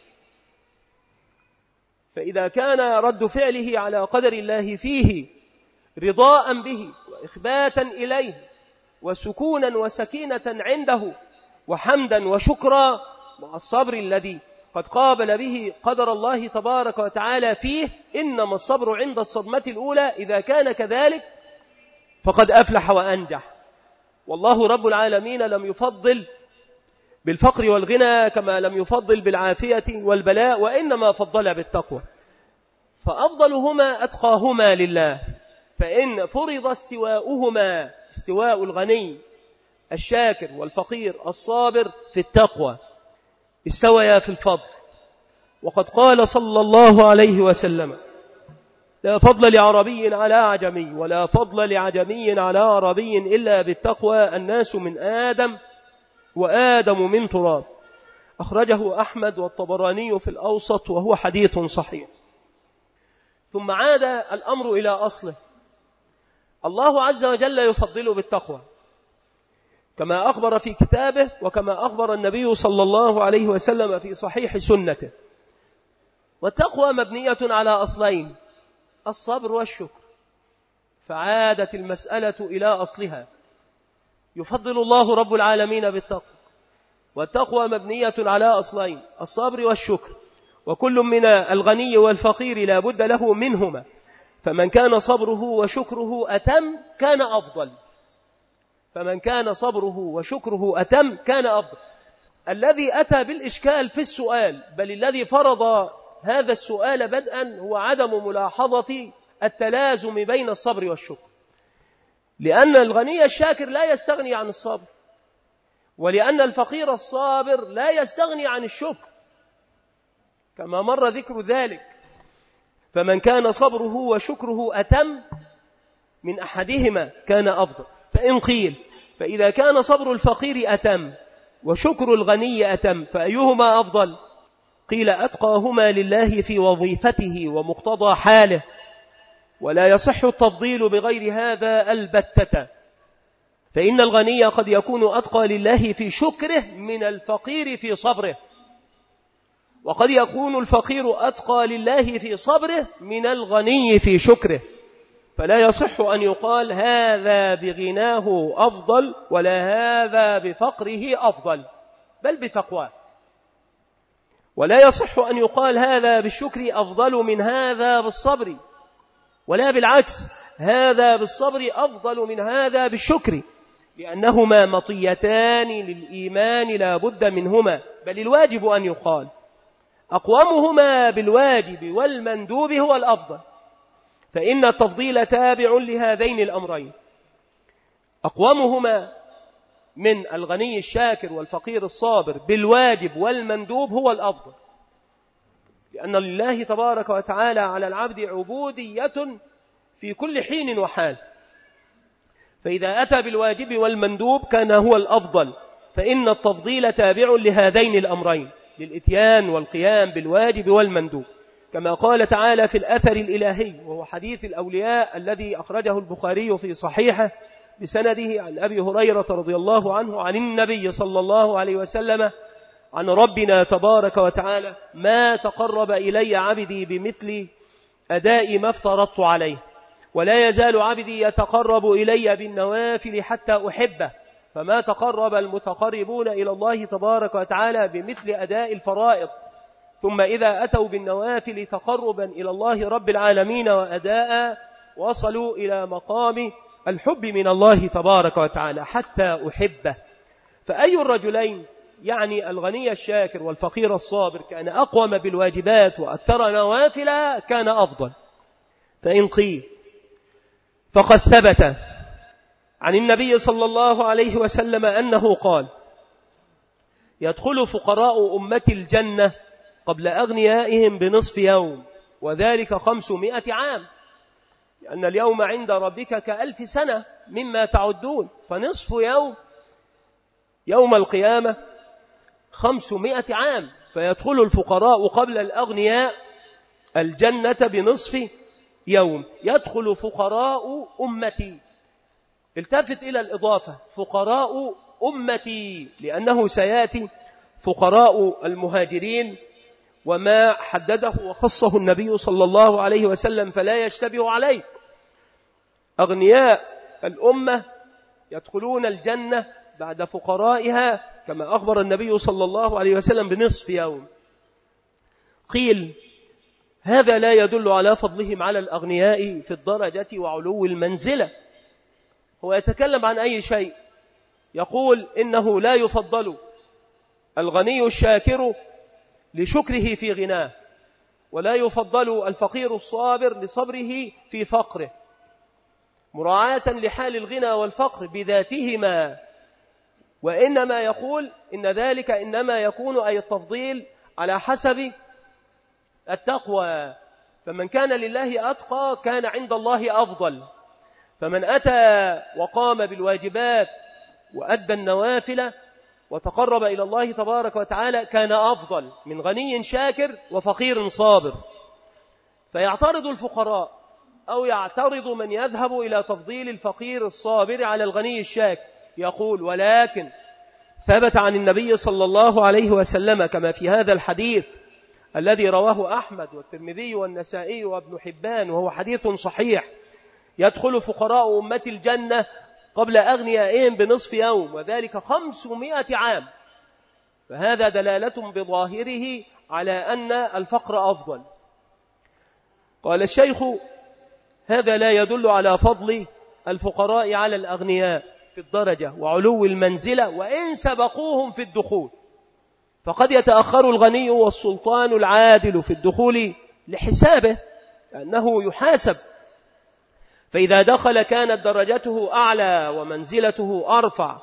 فإذا كان رد فعله على قدر الله فيه رضاء به وإخباتا إليه وسكونا وسكينة عنده وحمدا وشكرا مع الصبر الذي قد قابل به قدر الله تبارك وتعالى فيه، إنما الصبر عند الصدمة الأولى، إذا كان كذلك فقد أفلح وأنجح. والله رب العالمين لم يفضل بالفقر والغنى كما لم يفضل بالعافية والبلاء، وإنما فضل بالتقوى، فأفضلهما أتقاهما لله. فإن فرض استواؤهما، استواء الغني الشاكر والفقير الصابر في التقوى، استويا في الفضل. وقد قال صلى الله عليه وسلم لا فضل لعربي على أعجمي ولا فضل لعجمي على عربي إلا بالتقوى، الناس من آدم وآدم من تراب. أخرجه أحمد والطبراني في الأوسط وهو حديث صحيح. ثم عاد الأمر إلى أصله، الله عز وجل يفضل بالتقوى كما أخبر في كتابه وكما أخبر النبي صلى الله عليه وسلم في صحيح سنته. والتقوى مبنية على أصلين، الصبر والشكر، فعادت المسألة إلى أصلها، يفضل الله رب العالمين بالتقوى. والتقوى مبنية على أصلين، الصبر والشكر، وكل من الغني والفقير لا بد له منهما، فمن كان صبره وشكره أتم كان أفضل، فمن كان صبره وشكره أتم كان أفضل. الذي أتى بالإشكال في السؤال، بل الذي فرض هذا السؤال بدءا، هو عدم ملاحظة التلازم بين الصبر والشكر، لأن الغني الشاكر لا يستغني عن الصبر، ولأن الفقير الصابر لا يستغني عن الشكر، كما مر ذكر ذلك. فمن كان صبره وشكره أتم من أحدهما كان أفضل. فإن قيل فإذا كان صبر الفقير أتم وشكر الغني أتم فأيهما أفضل؟ قيل أتقاهما لله في وظيفته ومقتضى حاله، ولا يصح التفضيل بغير هذا البتة، فإن الغني قد يكون أتقى لله في شكره من الفقير في صبره، وقد يكون الفقير أتقى لله في صبره من الغني في شكره، فلا يصح أن يقال هذا بغناه أفضل ولا هذا بفقره أفضل، بل بتقواه. ولا يصح أن يقال هذا بالشكر أفضل من هذا بالصبر، ولا بالعكس هذا بالصبر أفضل من هذا بالشكر، لأنهما مطيتان للإيمان لا بد منهما، بل الواجب أن يقال أقومهما بالواجب والمندوب هو الأفضل، فإن التفضيل تابع لهذين الأمرين. أقومهما من الغني الشاكر والفقير الصابر بالواجب والمندوب هو الأفضل، لأن لله تبارك وتعالى على العبد عبودية في كل حين وحال، فإذا أتى بالواجب والمندوب كان هو الأفضل، فإن التفضيل تابع لهذين الأمرين، للإتيان والقيام بالواجب والمندوب، كما قال تعالى في الأثر الإلهي وهو حديث الأولياء الذي أخرجه البخاري في صحيحه بسنده عن أبي هريرة رضي الله عنه عن النبي صلى الله عليه وسلم عن ربنا تبارك وتعالى ما تقرب إلي عبدي بمثل أداء ما افترضت عليه، ولا يزال عبدي يتقرب إلي بالنوافل حتى أحبه، فما تقرب المتقربون إلى الله تبارك وتعالى بمثل أداء الفرائض، ثم إذا أتوا بالنوافل تقربا إلى الله رب العالمين وأداء وصلوا إلى مقام الحب من الله تبارك وتعالى حتى أحبه. فأي الرجلين، يعني الغني الشاكر والفقير الصابر، كان أقوم بالواجبات وأكثر نوافل كان أفضل، فإن قيل فقد ثبت عن النبي صلى الله عليه وسلم أنه قال: يدخل فقراء أمة الجنة قبل أغنيائهم بنصف يوم، وذلك 500 عام، لأن اليوم عند ربك ك1000 سنة مما تعدون، فنصف يوم القيامة 500 عام، فيدخل الفقراء قبل الأغنياء الجنة بنصف يوم. يدخل فقراء أمتي، التفت إلى الإضافة، فقراء أمتي، لأنه سيأتي فقراء المهاجرين وما حدده وخصه النبي صلى الله عليه وسلم فلا يشتبه عليك. أغنياء الأمة يدخلون الجنة بعد فقرائها كما أخبر النبي صلى الله عليه وسلم بنصف يوم. قيل هذا لا يدل على فضلهم على الأغنياء في الدرجة وعلو المنزلة. هو يتكلم عن أي شيء؟ يقول إنه لا يفضل الغني الشاكر لشكره في غناه، ولا يفضل الفقير الصابر لصبره في فقره، مراعاة لحال الغنى والفقر بذاتهما، وإنما يقول إن ذلك إنما يكون أي التفضيل على حسب التقوى، فمن كان لله أتقى كان عند الله أفضل، فمن أتى وقام بالواجبات وأدى النوافل وتقرب إلى الله تبارك وتعالى كان أفضل من غني شاكر وفقير صابر. فيعترض الفقراء أو يعترض من يذهب إلى تفضيل الفقير الصابر على الغني الشاكر، يقول ولكن ثبت عن النبي صلى الله عليه وسلم كما في هذا الحديث الذي رواه أحمد والترمذي والنسائي وابن حبان وهو حديث صحيح: يدخل فقراء أمة الجنة قبل أغنيائهم بنصف يوم، وذلك 500 عام. فهذا دلالة بظاهره على أن الفقر أفضل. قال الشيخ: هذا لا يدل على فضل الفقراء على الأغنياء في الدرجة وعلو المنزلة وإن سبقوهم في الدخول، فقد يتأخر الغني والسلطان العادل في الدخول لحسابه أنه يحاسب، فإذا دخل كانت درجته أعلى ومنزلته أرفع،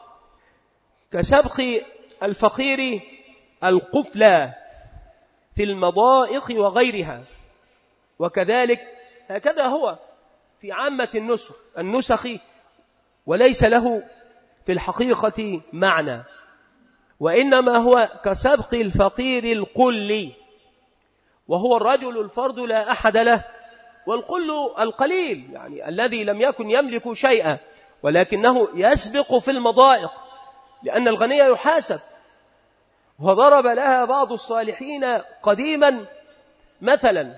كسبق الفقير القفلة في المضائق وغيرها. وكذلك هكذا هو في عامة النسخ وليس له في الحقيقة معنى، وإنما هو كسبق الفقير القلي، وهو الرجل الفرد لا أحد له، والقل القليل يعني الذي لم يكن يملك شيئا ولكنه يسبق في المضائق، لأن الغني يحاسب. وضرب لها بعض الصالحين قديما مثلا،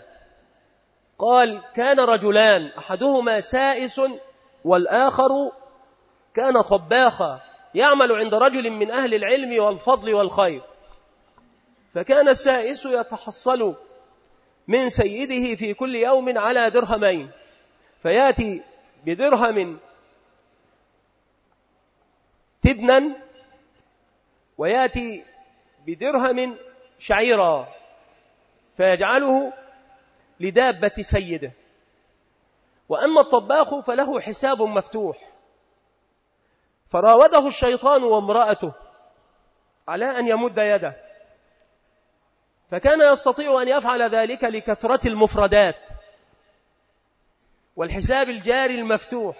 قال: كان رجلان أحدهما سائس والآخر كان طباخا يعمل عند رجل من أهل العلم والفضل والخير، فكان السائس يتحصل من سيده في كل يوم على درهمين، فيأتي بدرهم تبنا ويأتي بدرهم شعيرا، فيجعله لدابة سيده. وأما الطباخ فله حساب مفتوح، فراوده الشيطان وامرأته على أن يمد يده، فكان يستطيع أن يفعل ذلك لكثرة المفردات والحساب الجاري المفتوح،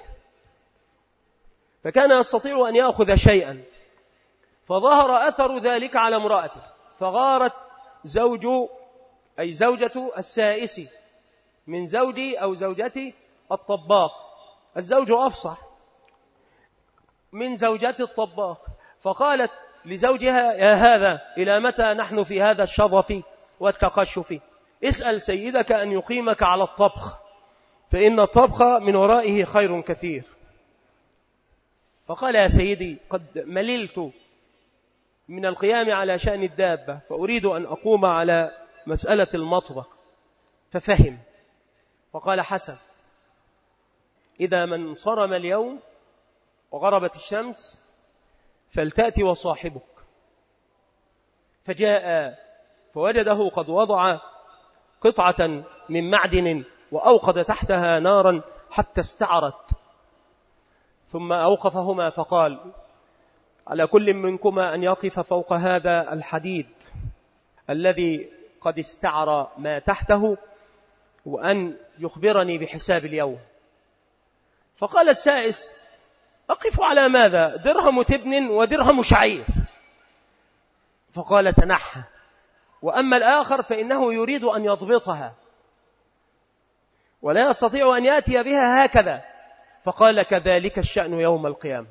فكان يستطيع أن يأخذ شيئا، فظهر أثر ذلك على امرأته، فغارت زوجة السائس من زوجي أو زوجتي الطباخ، الزوج أفصح من زوجة الطباخ، فقالت لزوجها: يا هذا إلى متى نحن في هذا الشظف والتقشف؟ اسأل سيدك أن يقيمك على الطبخ، فإن الطبخ من ورائه خير كثير. فقال: يا سيدي قد مللت من القيام على شأن الدابة، فأريد أن أقوم على مسألة المطبخ. ففهم وقال: حسن، إذا من صرم اليوم وغربت الشمس فلتأتي وصاحبك. فجاء فوجده قد وضع قطعة من معدن وأوقد تحتها نارا حتى استعرت، ثم أوقفهما فقال: على كل منكما أن يقف فوق هذا الحديد الذي قد استعر ما تحته وأن يخبرني بحساب اليوم. فقال السائس: أقف على ماذا؟ درهم تبن ودرهم شعير. فقال: تنحى. وأما الآخر فإنه يريد أن يضبطها ولا يستطيع أن يأتي بها هكذا. فقال: كذلك الشأن يوم القيامة.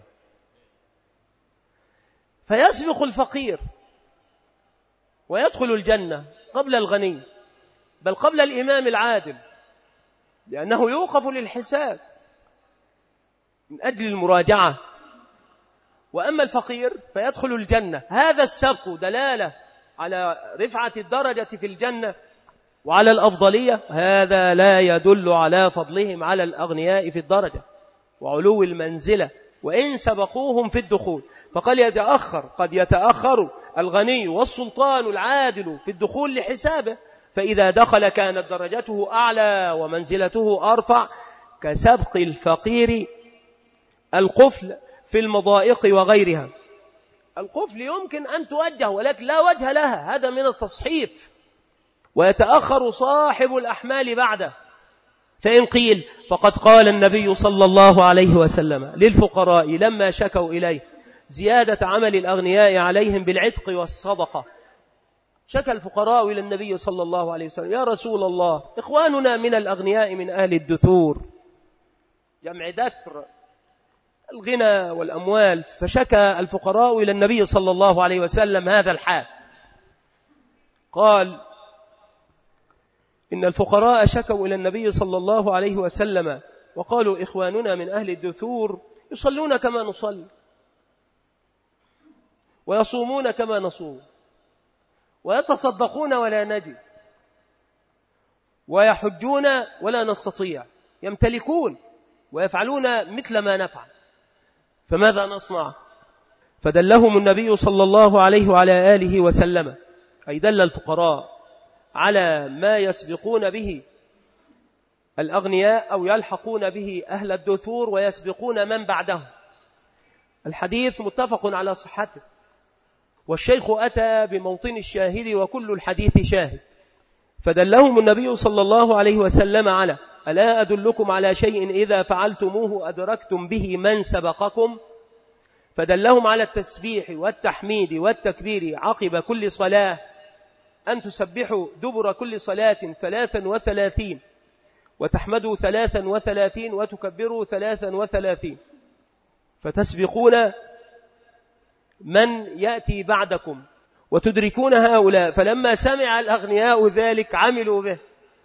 فيسبق الفقير ويدخل الجنة قبل الغني، بل قبل الإمام العادل، لأنه يوقف للحساب من أجل المراجعة. وأما الفقير فيدخل الجنة. هذا السبق دلالة على رفعة الدرجة في الجنة وعلى الأفضلية، هذا لا يدل على فضلهم على الأغنياء في الدرجة وعلو المنزلة وإن سبقوهم في الدخول. فقال: قد يتأخر الغني والسلطان العادل في الدخول لحسابه، فإذا دخل كانت درجته أعلى ومنزلته أرفع، كسبق الفقير القفل في المضائق وغيرها. القفل يمكن أن توجه ولكن لا وجه لها، هذا من التصحيف، ويتأخر صاحب الأحمال بعده. فإن قيل فقد قال النبي صلى الله عليه وسلم للفقراء لما شكوا إليه زيادة عمل الأغنياء عليهم بالعتق والصدقة. شكى الفقراء إلى النبي صلى الله عليه وسلم: يا رسول الله، إخواننا من الأغنياء من أهل الدثور، جمع دثر، الغنى والأموال. فشكى الفقراء إلى النبي صلى الله عليه وسلم هذا الحال. قال: إن الفقراء شكوا إلى النبي صلى الله عليه وسلم وقالوا: إخواننا من أهل الدثور يصلون كما نصلي ويصومون كما نصوم ويتصدقون ولا نجد ويحجون ولا نستطيع، يمتلكون ويفعلون مثل ما نفعل، فماذا نصنع؟ فدلهم النبي صلى الله عليه وعلى آله وسلم، أي دل الفقراء على ما يسبقون به الأغنياء أو يلحقون به أهل الدثور ويسبقون من بعدهم. الحديث متفق على صحته، والشيخ أتى بموطن الشاهد وكل الحديث شاهد. فدلهم النبي صلى الله عليه وسلم على: ألا أدلكم على شيء إذا فعلتموه أدركتم به من سبقكم؟ فدلهم على التسبيح والتحميد والتكبير عقب كل صلاة، أن تسبحوا دبر كل صلاة 33 وتحمدوا 33 وتكبروا 33، فتسبقون من يأتي بعدكم وتدركون هؤلاء. فلما سمع الأغنياء ذلك عملوا به،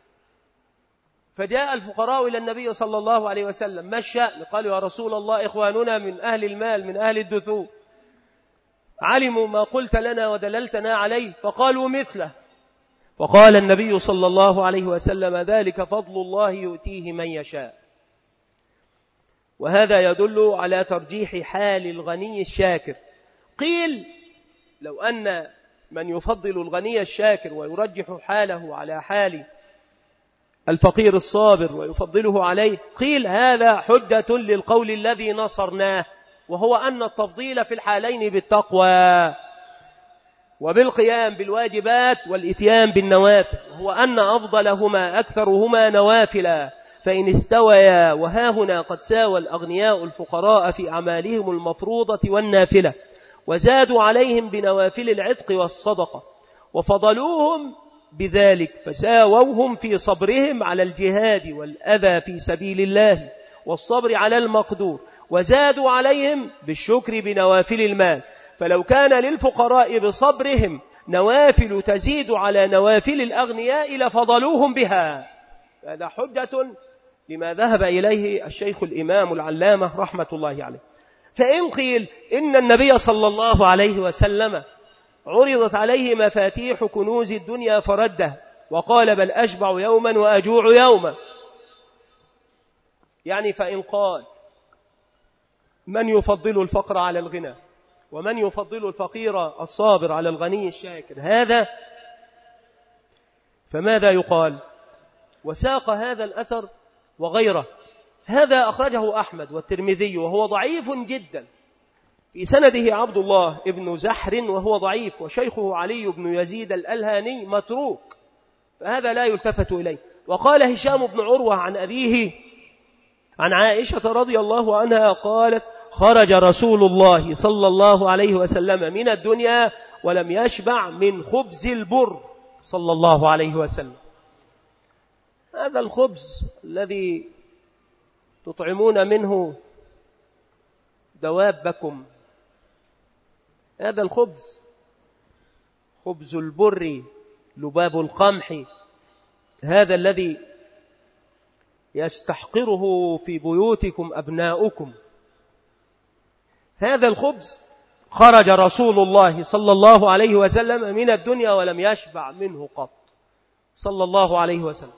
فجاء الفقراء إلى النبي صلى الله عليه وسلم: ما الشأن؟ قالوا: يا رسول الله، إخواننا من أهل المال من أهل الدثور علموا ما قلت لنا ودللتنا عليه فقالوا مثله. فقال النبي صلى الله عليه وسلم: ذلك فضل الله يؤتيه من يشاء. وهذا يدل على ترجيح حال الغني الشاكر. قيل: لو أن من يفضل الغني الشاكر ويرجح حاله على حال الفقير الصابر ويفضله عليه، قيل هذا حجة للقول الذي نصرناه، وهو أن التفضيل في الحالين بالتقوى وبالقيام بالواجبات والإتيان بالنوافل، وهو أن أفضلهما أكثرهما نوافلا. فإن استويا وهاهنا قد ساوى الأغنياء الفقراء في أعمالهم المفروضة والنافلة، وزادوا عليهم بنوافل العتق والصدقة، وفضلوهم بذلك، فساووهم في صبرهم على الجهاد والأذى في سبيل الله والصبر على المقدور، وزادوا عليهم بالشكر بنوافل المال. فلو كان للفقراء بصبرهم نوافل تزيد على نوافل الأغنياء لفضلوهم بها. هذا حجة لما ذهب إليه الشيخ الإمام العلامة رحمة الله عليه. فإن قيل إن النبي صلى الله عليه وسلم عرضت عليه مفاتيح كنوز الدنيا فرده وقال: بل أشبع يوما وأجوع يوما، يعني فإن قال: من يفضل الفقر على الغنى ومن يفضل الفقير الصابر على الغني الشاكر، هذا فماذا يقال؟ وساق هذا الأثر وغيره. هذا أخرجه أحمد والترمذي وهو ضعيف جدا، في سنده عبد الله ابن زحر وهو ضعيف، وشيخه علي بن يزيد الألهاني متروك، فهذا لا يلتفت إليه. وقال هشام بن عروة عن أبيه عن عائشة رضي الله عنها قالت: خرج رسول الله صلى الله عليه وسلم من الدنيا ولم يشبع من خبز البر صلى الله عليه وسلم. هذا الخبز الذي تطعمون منه دوابكم، هذا الخبز خبز البر لباب القمح، هذا الذي يستحقره في بيوتكم أبناؤكم، هذا الخبز خرج رسول الله صلى الله عليه وسلم من الدنيا ولم يشبع منه قط صلى الله عليه وسلم.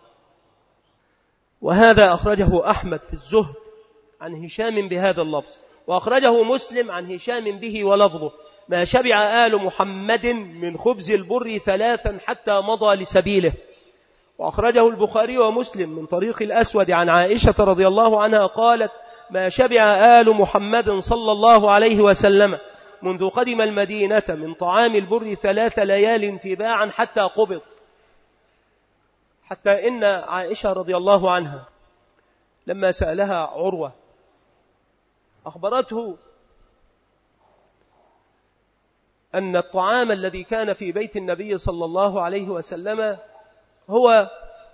وهذا أخرجه أحمد في الزهد عن هشام بهذا اللفظ، وأخرجه مسلم عن هشام به ولفظه: ما شبع آل محمد من خبز البر 3 حتى مضى لسبيله. وأخرجه البخاري ومسلم من طريق الأسود عن عائشة رضي الله عنها قالت: ما شبع آل محمد صلى الله عليه وسلم منذ قدم المدينة من طعام البر 3 ليال تباعا حتى قبض. حتى إن عائشة رضي الله عنها لما سألها عروة أخبرته أن الطعام الذي كان في بيت النبي صلى الله عليه وسلم هو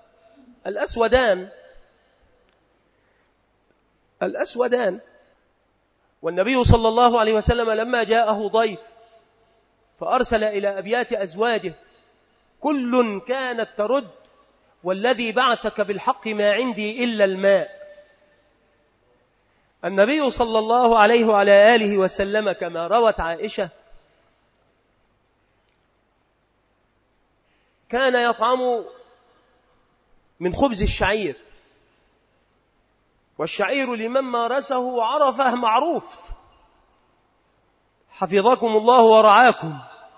الأسودان. والنبي صلى الله عليه وسلم لما جاءه ضيف فأرسل إلى أبيات أزواجه: كل كانت ترد والذي بعثك بالحق ما عندي إلا الماء. النبي صلى الله عليه وعلى آله وسلم كما روت عائشة كان يطعم من خبز الشعير، والشعير لمن مارسه وعرفه معروف، حفظكم الله ورعاكم،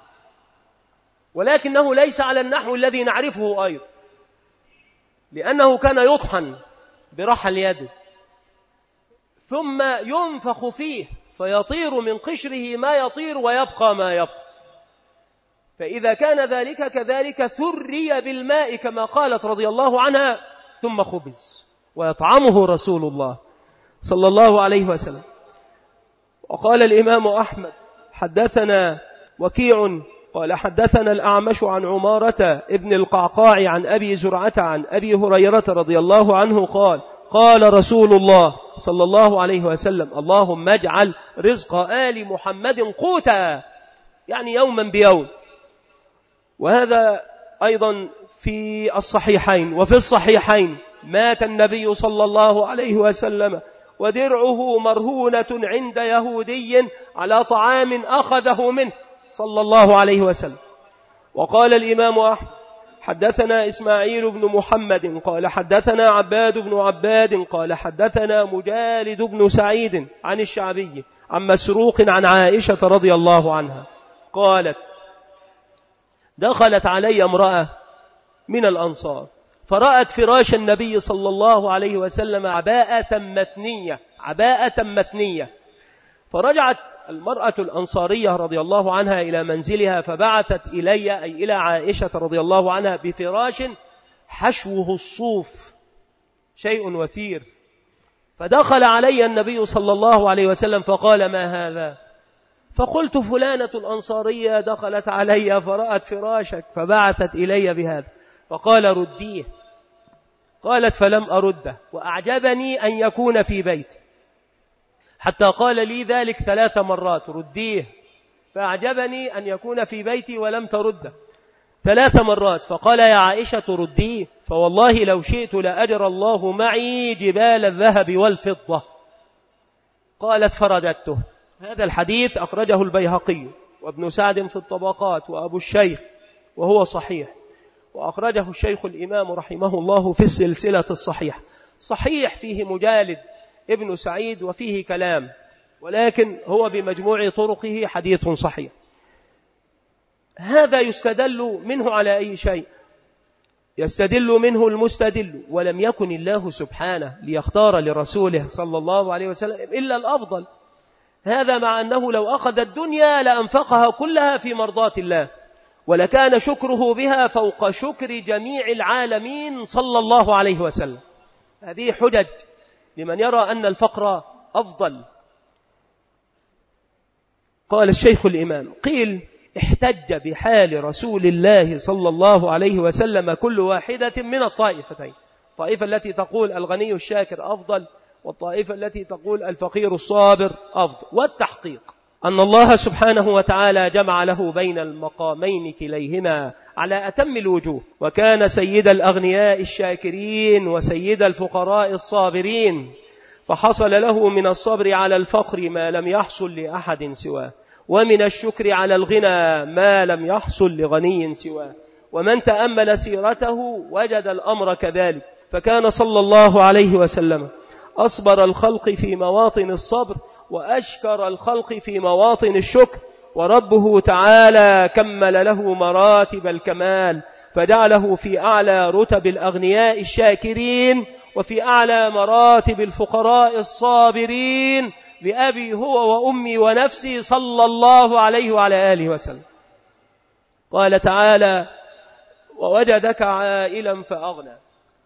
ولكنه ليس على النحو الذي نعرفه أيضا، لأنه كان يطحن برحى اليد ثم ينفخ فيه فيطير من قشره ما يطير ويبقى ما يبقى. فإذا كان ذلك كذلك ثري بالماء كما قالت رضي الله عنها ثم خبز ويطعمه رسول الله صلى الله عليه وسلم. وقال الإمام أحمد: حدثنا وكيع قال حدثنا الأعمش عن عمارة ابن القعقاع عن أبي زرعة عن أبي هريرة رضي الله عنه قال: قال رسول الله صلى الله عليه وسلم: اللهم اجعل رزق آل محمد قوتا، يعني يوما بيوم. وهذا أيضا في الصحيحين. وفي الصحيحين: مات النبي صلى الله عليه وسلم ودرعه مرهونة عند يهودي على طعام أخذه منه صلى الله عليه وسلم. وقال الإمام أحمد: حدثنا إسماعيل بن محمد قال حدثنا عباد بن عباد قال حدثنا مجالد بن سعيد عن الشعبي عن مسروق عن عائشة رضي الله عنها قالت: دخلت علي امرأة من الأنصار فرأت فراش النبي صلى الله عليه وسلم عباءة متنية، فرجعت المرأة الأنصارية رضي الله عنها إلى منزلها فبعثت إلي أي إلى عائشة رضي الله عنها بفراش حشوه الصوف، شيء وثير. فدخل علي النبي صلى الله عليه وسلم فقال: ما هذا؟ فقلت: فلانة الأنصارية دخلت علي فرأت فراشك فبعثت إلي بهذا. فقال: رديه. قالت: فلم أرده، وأعجبني أن يكون في بيتي، حتى قال لي ذلك 3 مرات: رديه. فأعجبني أن يكون في بيتي ولم ترده 3 مرات. فقال: يا عائشة رديه، فوالله لو شئت لأجر الله معي جبال الذهب والفضة. قالت: فرددته. هذا الحديث أخرجه البيهقي وابن سعد في الطبقات وأبو الشيخ وهو صحيح، وأخرجه الشيخ الإمام رحمه الله في السلسلة الصحيحة. صحيح فيه مجالد ابن سعيد وفيه كلام، ولكن هو بمجموع طرقه حديث صحيح. هذا يستدل منه على أي شيء؟ يستدل منه المستدل، ولم يكن الله سبحانه ليختار لرسوله صلى الله عليه وسلم إلا الأفضل. هذا مع أنه لو أخذ الدنيا لأنفقها كلها في مرضات الله، ولكان شكره بها فوق شكر جميع العالمين صلى الله عليه وسلم. هذه حجج لمن يرى أن الفقر أفضل. قال الشيخ الإمام: قيل احتج بحال رسول الله صلى الله عليه وسلم كل واحدة من الطائفتين، الطائفة التي تقول الغني الشاكر أفضل، والطائفة التي تقول الفقير الصابر أفضل. والتحقيق أن الله سبحانه وتعالى جمع له بين المقامين كليهما على أتم الوجوه، وكان سيد الأغنياء الشاكرين وسيد الفقراء الصابرين، فحصل له من الصبر على الفقر ما لم يحصل لأحد سواه، ومن الشكر على الغنى ما لم يحصل لغني سواه. ومن تأمل سيرته وجد الأمر كذلك، فكان صلى الله عليه وسلم أصبر الخلق في مواطن الصبر، وأشكر الخلق في مواطن الشكر، وربه تعالى كمل له مراتب الكمال، فجعله في أعلى رتب الأغنياء الشاكرين، وفي أعلى مراتب الفقراء الصابرين، بأبي هو وأمي ونفسي صلى الله عليه وعلى آله وسلم. قال تعالى: ووجدك عائلا فأغنى.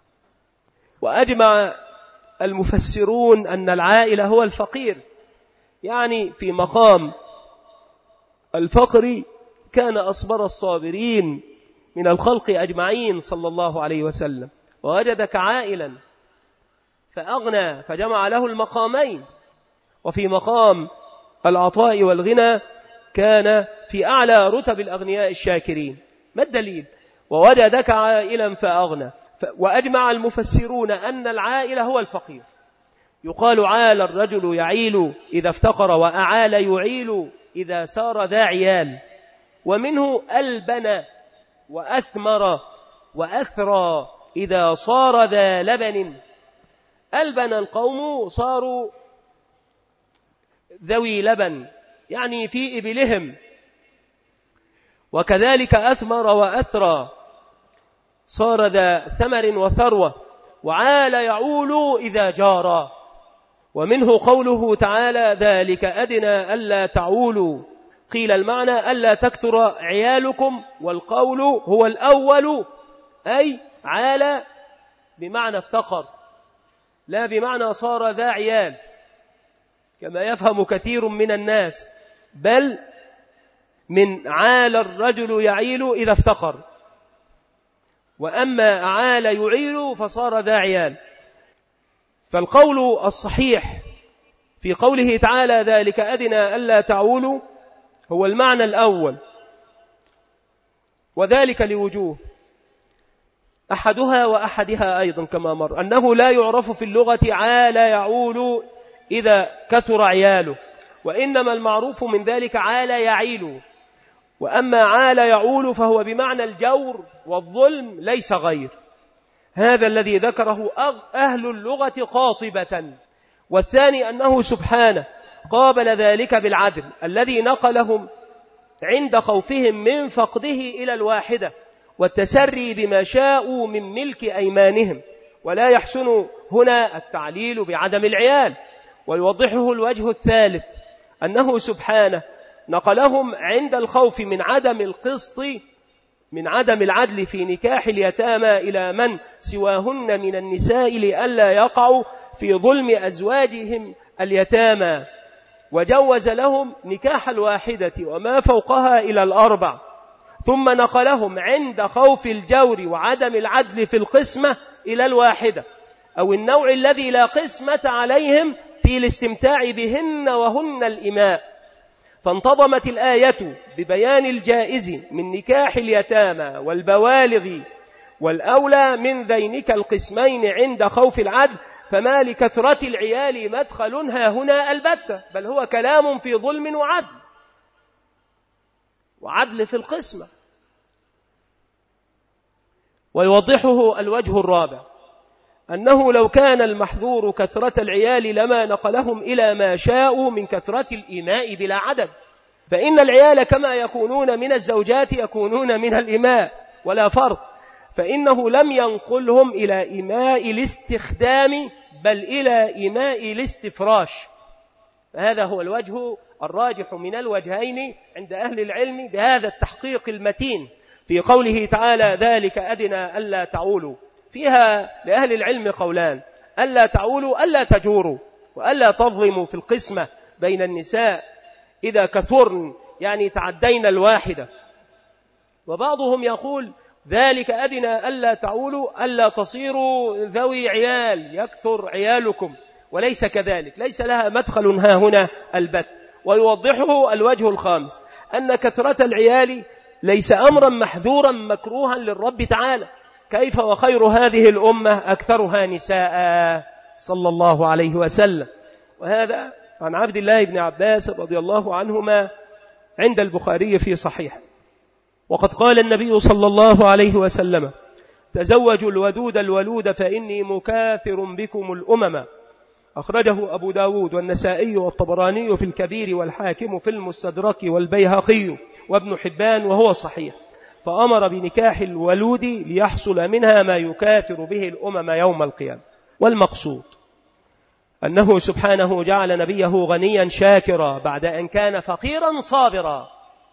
وأجمع المفسرون أن العائل هو الفقير، يعني في مقام الفقر كان أصبر الصابرين من الخلق أجمعين صلى الله عليه وسلم. ووجدك عائلا فأغنى، فجمع له المقامين. وفي مقام العطاء والغنى كان في أعلى رتب الأغنياء الشاكرين. ما الدليل؟ ووجدك عائلا فأغنى. وأجمع المفسرون أن العائل هو الفقير. يقال عال الرجل يعيل إذا افتقر، وأعال يعيل إذا سار ذا عيال. ومنه ألبن وأثمر وأثرى إذا صار ذا لبن. ألبن القوم صاروا ذوي لبن، يعني في إبلهم. وكذلك أثمر وأثرى صار ذا ثمر وثروة. وعال يعول إذا جارا. ومنه قوله تعالى: ذلك أدنى ألا تعولوا. قيل المعنى ألا تكثر عيالكم، والقول هو الأول، أي عال بمعنى افتقر، لا بمعنى صار ذا عيال كما يفهم كثير من الناس، بل من عال الرجل يعيل إذا افتقر. وأما عال يعيل فصار ذا عيال. فالقول الصحيح في قوله تعالى: ذلك أدنى ألا تعولوا هو المعنى الأول، وذلك لوجوه. أحدها وأحدها أيضا كما مر أنه لا يعرف في اللغة عال يعول إذا كثر عياله، وإنما المعروف من ذلك عال يعيل. وأما عال يعول فهو بمعنى الجور والظلم ليس غير. هذا الذي ذكره أهل اللغة قاطبة. والثاني أنه سبحانه قابل ذلك بالعدل الذي نقلهم عند خوفهم من فقده إلى الواحدة، والتسري بما شاءوا من ملك أيمانهم. ولا يحسن هنا التعليل بعدم العيال. ويوضحه الوجه الثالث أنه سبحانه نقلهم عند الخوف من عدم القسط، من عدم العدل في نكاح اليتامى إلى من سواهن من النساء لئلا يقعوا في ظلم أزواجهم اليتامى، وجوز لهم نكاح الواحدة وما فوقها إلى الأربع. ثم نقلهم عند خوف الجور وعدم العدل في القسمة إلى الواحدة، أو النوع الذي لا قسمة عليهم في الاستمتاع بهن وهن الإماء. فانتظمت الآية ببيان الجائز من نكاح اليتامى والبوالغ والأولى من ذينك القسمين عند خوف العدل، فما لكثرة العيال مدخلها هنا البتة، بل هو كلام في ظلم وعدل في القسمة. ويوضحه الوجه الرابع أنه لو كان المحذور كثرة العيال لما نقلهم إلى ما شاءوا من كثرة الإماء بلا عدد، فإن العيال كما يكونون من الزوجات يكونون من الإماء ولا فرق. فإنه لم ينقلهم إلى إيماء الاستخدام بل إلى إيماء الاستفراش. فهذا هو الوجه الراجح من الوجهين عند أهل العلم بهذا التحقيق المتين في قوله تعالى ذلك أدنى ألا تعولوا. فيها لأهل العلم قولان: ألا تعولوا ألا تجوروا، وألا تظلموا في القسمة بين النساء إذا كثرن، يعني تعدين الواحدة. وبعضهم يقول ذلك أدنى ألا تعولوا ألا تصيروا ذوي عيال يكثر عيالكم، وليس كذلك، ليس لها مدخل ها هنا البت. ويوضحه الوجه الخامس أن كثرة العيال ليس أمرا محذورا مكروها للرب تعالى، كيف وخير هذه الأمة أكثرها نساء صلى الله عليه وسلم. وهذا عن عبد الله بن عباس رضي الله عنهما عند البخاري في صحيح. وقد قال النبي صلى الله عليه وسلم تزوجوا الودود الولود فإني مكاثر بكم الأمم. أخرجه أبو داود والنسائي والطبراني في الكبير والحاكم في المستدرك والبيهقي وابن حبان وهو صحيح. فأمر بنكاح الولود ليحصل منها ما يكاثر به الأمم يوم القيامة. والمقصود أنه سبحانه جعل نبيه غنيا شاكرا بعد أن كان فقيرا صابرا،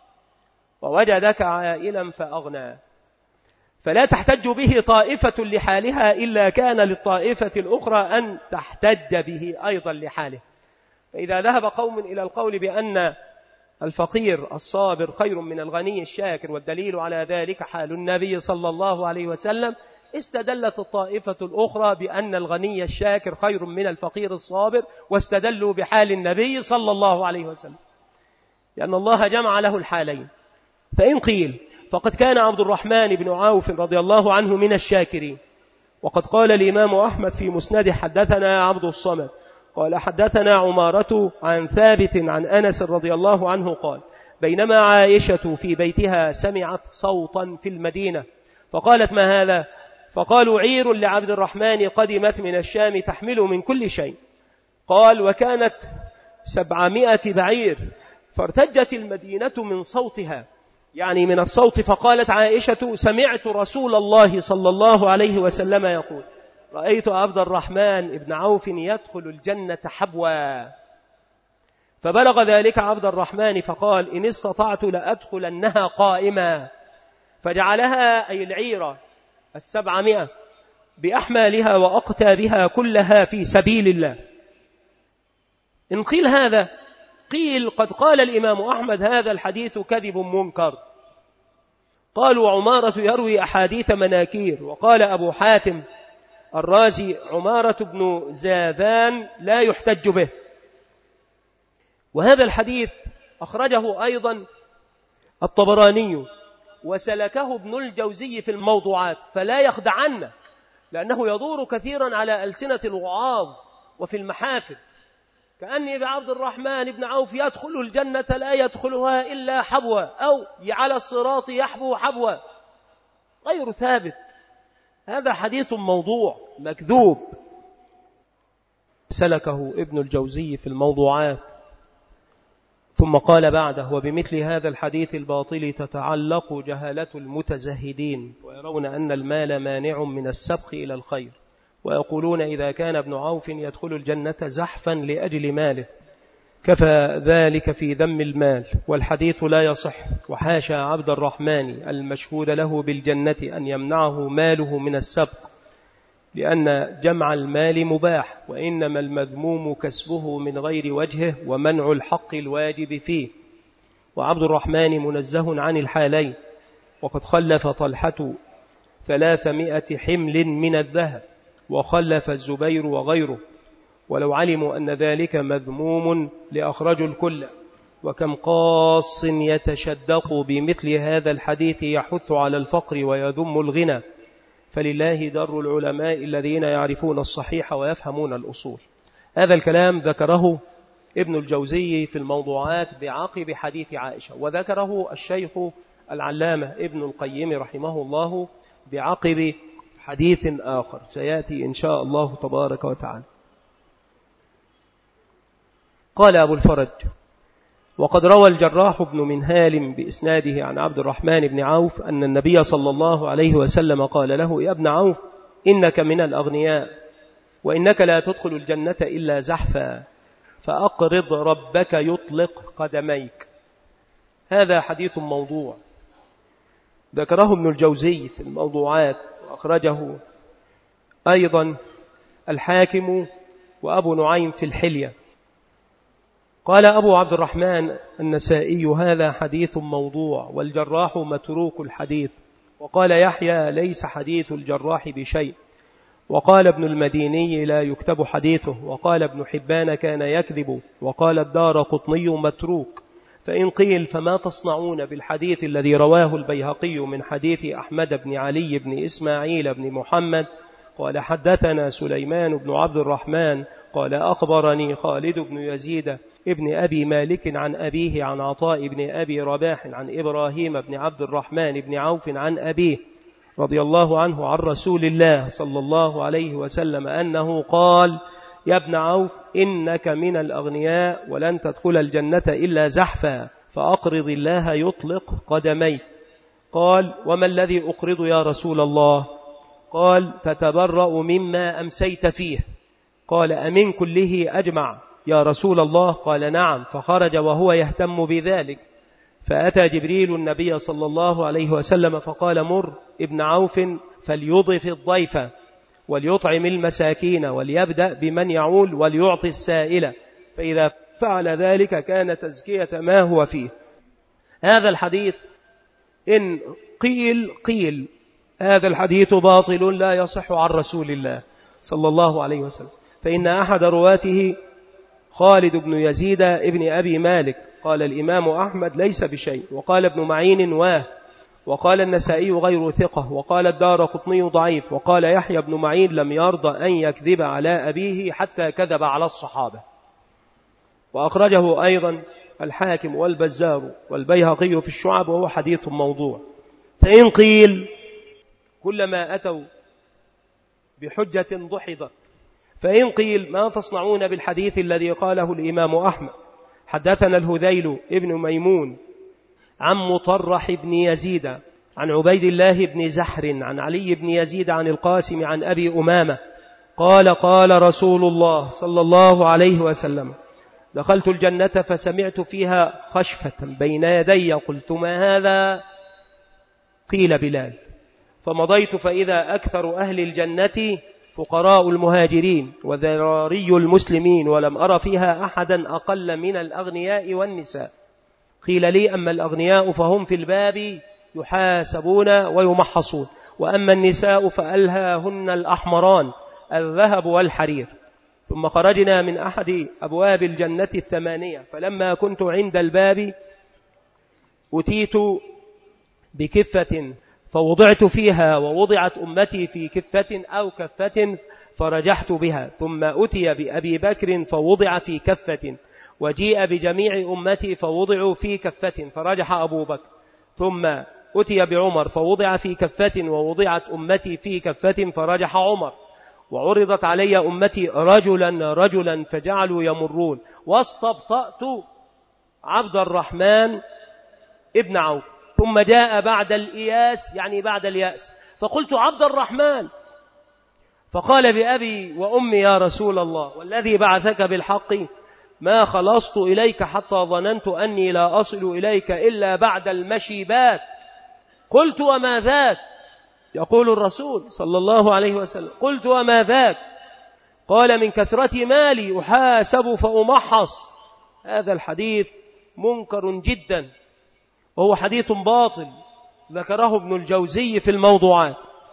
ووجدك عائلا فأغنى. فلا تحتج به طائفة لحالها إلا كان للطائفة الأخرى أن تحتج به أيضا لحاله. فإذا ذهب قوم إلى القول بأن الفقير الصابر خير من الغني الشاكر، والدليل على ذلك حال النبي صلى الله عليه وسلم، استدلت الطائفة الأخرى بأن الغني الشاكر خير من الفقير الصابر، واستدلوا بحال النبي صلى الله عليه وسلم، لأن الله جمع له الحالين. فإن قيل فقد كان عبد الرحمن بن عوف رضي الله عنه من الشاكرين. وقد قال الإمام أحمد في مسنده حدثنا عبد الصمد قال حدثنا عمارة عن ثابت عن أنس رضي الله عنه قال بينما عائشة في بيتها سمعت صوتا في المدينة فقالت ما هذا؟ فقالوا عير لعبد الرحمن قدمت من الشام تحمل من كل شيء. قال وكانت 700 بعير، فارتجت المدينة من صوتها، يعني من الصوت. فقالت عائشة سمعت رسول الله صلى الله عليه وسلم يقول رأيت عبد الرحمن بن عوف يدخل الجنة حبوا. فبلغ ذلك عبد الرحمن فقال إن استطعت لأدخلنها قائما، فجعلها أي العيرة 700 بأحمالها وأقتابها كلها في سبيل الله. إن قيل هذا قيل قد قال الإمام أحمد هذا الحديث كذب منكر. قالوا عمارة يروي أحاديث مناكير. وقال أبو حاتم الرازي عمارة بن زاذان لا يحتج به. وهذا الحديث أخرجه أيضا الطبراني وسلكه ابن الجوزي في الموضوعات، فلا يخدعنا، لأنه يدور كثيرا على ألسنة الوعاظ وفي المحافل، كأني بعبد الرحمن بن عوف يدخل الجنة لا يدخلها إلا حبوا، أو على الصراط يحبو حبوا، غير ثابت. هذا حديث موضوع مكذوب سلكه ابن الجوزي في الموضوعات. ثم قال بعده وبمثل هذا الحديث الباطل تتعلق جهالة المتزهدين، ويرون أن المال مانع من السبق إلى الخير، ويقولون إذا كان ابن عوف يدخل الجنة زحفا لأجل ماله كفى ذلك في ذم المال، والحديث لا يصح. وحاشا عبد الرحمن المشهود له بالجنة أن يمنعه ماله من السبق، لأن جمع المال مباح، وإنما المذموم كسبه من غير وجهه ومنع الحق الواجب فيه. وعبد الرحمن منزه عن الحالين. وقد خلف طلحة 300 حمل من الذهب، وخلف الزبير وغيره، ولو علموا أن ذلك مذموم لأخرجوا الكل. وكم قاص يتشدق بمثل هذا الحديث يحث على الفقر ويذم الغنى، فلله در العلماء الذين يعرفون الصحيح ويفهمون الأصول. هذا الكلام ذكره ابن الجوزي في الموضوعات بعقب حديث عائشة، وذكره الشيخ العلامة ابن القيم رحمه الله بعقب حديث آخر سيأتي إن شاء الله تبارك وتعالى. قال أبو الفرج وقد روى الجراح بن منهال بإسناده عن عبد الرحمن بن عوف أن النبي صلى الله عليه وسلم قال له: يا ابن عوف، إنك من الأغنياء، وإنك لا تدخل الجنة إلا زحفا، فأقرض ربك يطلق قدميك. هذا حديث موضوع ذكره ابن الجوزي في الموضوعات، وأخرجه أيضا الحاكم وأبو نعيم في الحلية. قال أبو عبد الرحمن النسائي: هذا حديث موضوع، والجراح متروك الحديث. وقال يحيى: ليس حديث الجراح بشيء. وقال ابن المديني: لا يكتب حديثه. وقال ابن حبان: كان يكذب. وقال الدارقطني: متروك. فإن قيل: فما تصنعون بالحديث الذي رواه البيهقي من حديث أحمد بن علي بن إسماعيل بن محمد؟ قال: حدثنا سليمان بن عبد الرحمن قال: أخبرني خالد بن يزيد ابن أبي مالك عن أبيه عن عطاء بن أبي رباح عن إبراهيم بن عبد الرحمن بن عوف عن أبيه رضي الله عنه عن رسول الله صلى الله عليه وسلم أنه قال: يا ابن عوف، إنك من الأغنياء، ولن تدخل الجنة إلا زحفا، فأقرض الله يطلق قدميك. قال: وما الذي أقرض يا رسول الله؟ قال: تتبرأ مما أمسيت فيه. قال: أمن كله أجمع يا رسول الله؟ قال: نعم. فخرج وهو يهتم بذلك، فأتى جبريل النبي صلى الله عليه وسلم فقال: مر ابن عوف فليضف الضيف وليطعم المساكين وليبدأ بمن يعول وليعطي السائل، فإذا فعل ذلك كان تزكية ما هو فيه. هذا الحديث إن قيل هذا الحديث باطل لا يصح عن رسول الله صلى الله عليه وسلم، فإن أحد رواته خالد بن يزيد ابن أبي مالك. قال الإمام أحمد: ليس بشيء. وقال ابن معين: وقال النسائي غير ثقة. وقال الدارقطني ضعيف. وقال يحيى بن معين: لم يرضى أن يكذب على أبيه حتى كذب على الصحابة. وأخرجه أيضا الحاكم والبزار والبيهقي في الشعب، وهو حديث موضوع. فإن قيل: كلما أتوا بحجة ضحضت. فإن قيل: ما تصنعون بالحديث الذي قاله الإمام أحمد؟ حدثنا الهذيل ابن ميمون عن مطرح بن يزيد عن عبيد الله بن زحر عن علي بن يزيد عن القاسم عن أبي أمامة قال: قال رسول الله صلى الله عليه وسلم: دخلت الجنة فسمعت فيها خشفة بين يدي، قلت: ما هذا؟ قيل: بلال. فمضيت فإذا أكثر أهل الجنة فقراء المهاجرين وذراري المسلمين، ولم أر فيها أحدا أقل من الأغنياء والنساء. قيل لي: أما الأغنياء فهم في الباب يحاسبون ويمحصون، وأما النساء فألهاهن الأحمران الذهب والحرير. ثم خرجنا من أحد أبواب الجنة 8، فلما كنت عند الباب أتيت بكفة فوضعت فيها، ووضعت أمتي في كفة أو كفة فرجحت بها. ثم أتي بأبي بكر فوضع في كفة، وجيء بجميع أمتي فوضعوا في كفة فرجح أبو بكر. ثم أتي بعمر فوضع في كفة، ووضعت أمتي في كفة فرجح عمر. وعرضت علي أمتي رجلا رجلا فجعلوا يمرون، واستبطأت عبد الرحمن ابن عوف. ثم جاء بعد الإياس، يعني بعد اليأس، فقلت: عبد الرحمن. فقال: بأبي وأمي يا رسول الله، والذي بعثك بالحق ما خلصت إليك حتى ظننت أني لا أصل إليك إلا بعد المشيبات. قلت: وما ذاك؟ يقول الرسول صلى الله عليه وسلم: قلت: وما ذاك؟ قال: من كثرة مالي أحاسب فأمحص. هذا الحديث منكر جدا، وهو حديث باطل ذكره ابن الجوزي في الموضوعات.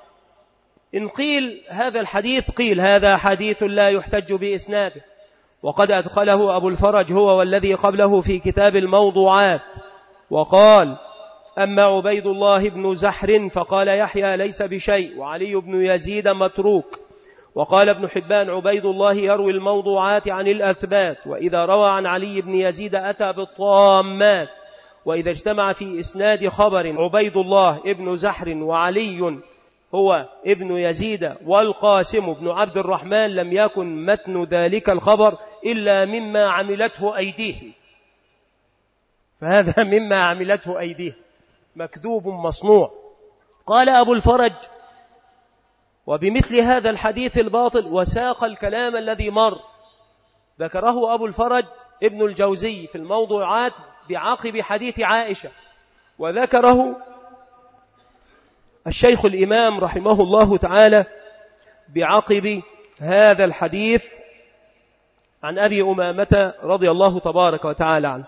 إن قيل هذا الحديث، قيل هذا حديث لا يحتج بإسناده، وقد أدخله أبو الفرج هو والذي قبله في كتاب الموضوعات. وقال: أما عبيد الله بن زحر فقال يحيى: ليس بشيء، وعلي بن يزيد متروك. وقال ابن حبان: عبيد الله يروي الموضوعات عن الأثبات، وإذا روى عن علي بن يزيد أتى بالطامات. وإذا اجتمع في إسناد خبر عبيد الله ابن زحر وعلي هو ابن يزيد والقاسم بن عبد الرحمن لم يكن متن ذلك الخبر إلا مما عملته أيديهم. فهذا مما عملته أيديه، مكذوب مصنوع. قال أبو الفرج: وبمثل هذا الحديث الباطل، وساق الكلام الذي مر ذكره أبو الفرج ابن الجوزي في الموضوعات بعقب حديث عائشة، وذكره الشيخ الإمام رحمه الله تعالى بعقب هذا الحديث عن أبي أمامة رضي الله تبارك وتعالى عنه.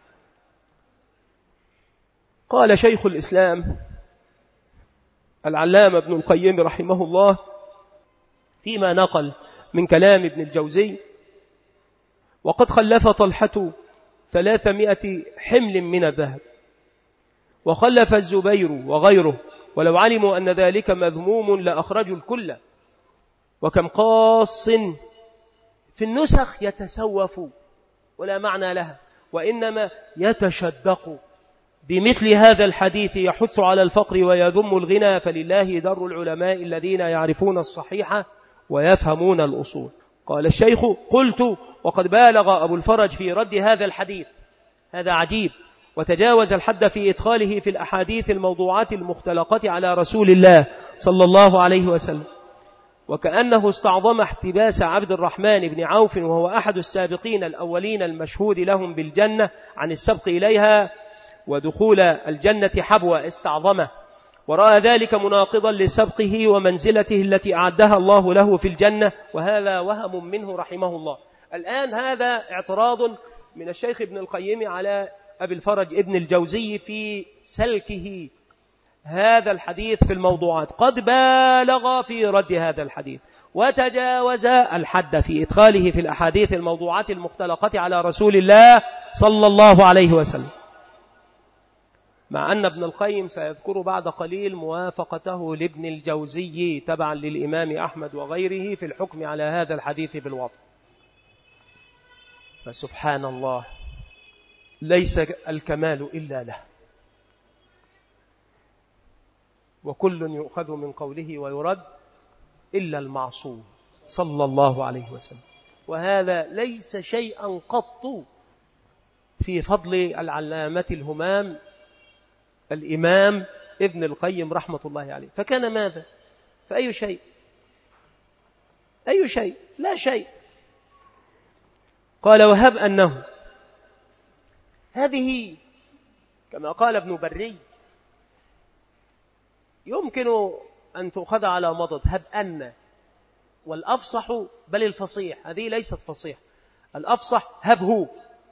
قال شيخ الإسلام العلامة ابن القيم رحمه الله فيما نقل من كلام ابن الجوزي: وقد خلف طلحة 300 حمل من الذهب، وخلف الزبير وغيره، ولو علموا أن ذلك مذموم لأخرجوا الكل. وكم قاص في النسخ يتسوف ولا معنى لها، وإنما يتشدق بمثل هذا الحديث، يحث على الفقر ويذم الغنى، فلله در العلماء الذين يعرفون الصحيح ويفهمون الأصول. قال الشيخ: قلت: وقد بالغ أبو الفرج في رد هذا الحديث، هذا عجيب، وتجاوز الحد في إدخاله في الأحاديث الموضوعات المختلقة على رسول الله صلى الله عليه وسلم، وكأنه استعظم احتباس عبد الرحمن بن عوف، وهو أحد السابقين الأولين المشهود لهم بالجنة، عن السبق إليها ودخول الجنة حبوة، استعظمه، ورأى ذلك مناقضا لسبقه ومنزلته التي أعدها الله له في الجنة، وهذا وهم منه رحمه الله. الآن هذا اعتراض من الشيخ ابن القيم على أبي الفرج ابن الجوزي في سلكه هذا الحديث في الموضوعات. قد بالغ في رد هذا الحديث وتجاوز الحد في إدخاله في الأحاديث الموضوعات المختلقة على رسول الله صلى الله عليه وسلم، مع أن ابن القيم سيذكر بعد قليل موافقته لابن الجوزي تبعا للإمام أحمد وغيره في الحكم على هذا الحديث بالوضع. فسبحان الله، ليس الكمال إلا له، وكل يؤخذ من قوله ويرد إلا المعصوم صلى الله عليه وسلم. وهذا ليس شيئا قط في فضل العلامة الهمام الإمام ابن القيم رحمة الله عليه. فكان ماذا؟ فأي شيء؟ أي شيء؟ لا شيء. قال: وهب أنه، هذه كما قال ابن بري يمكن أن تؤخذ على مضض، هب أن، والأفصح بل الفصيح، هذه ليست فصيح، الأفصح هبه،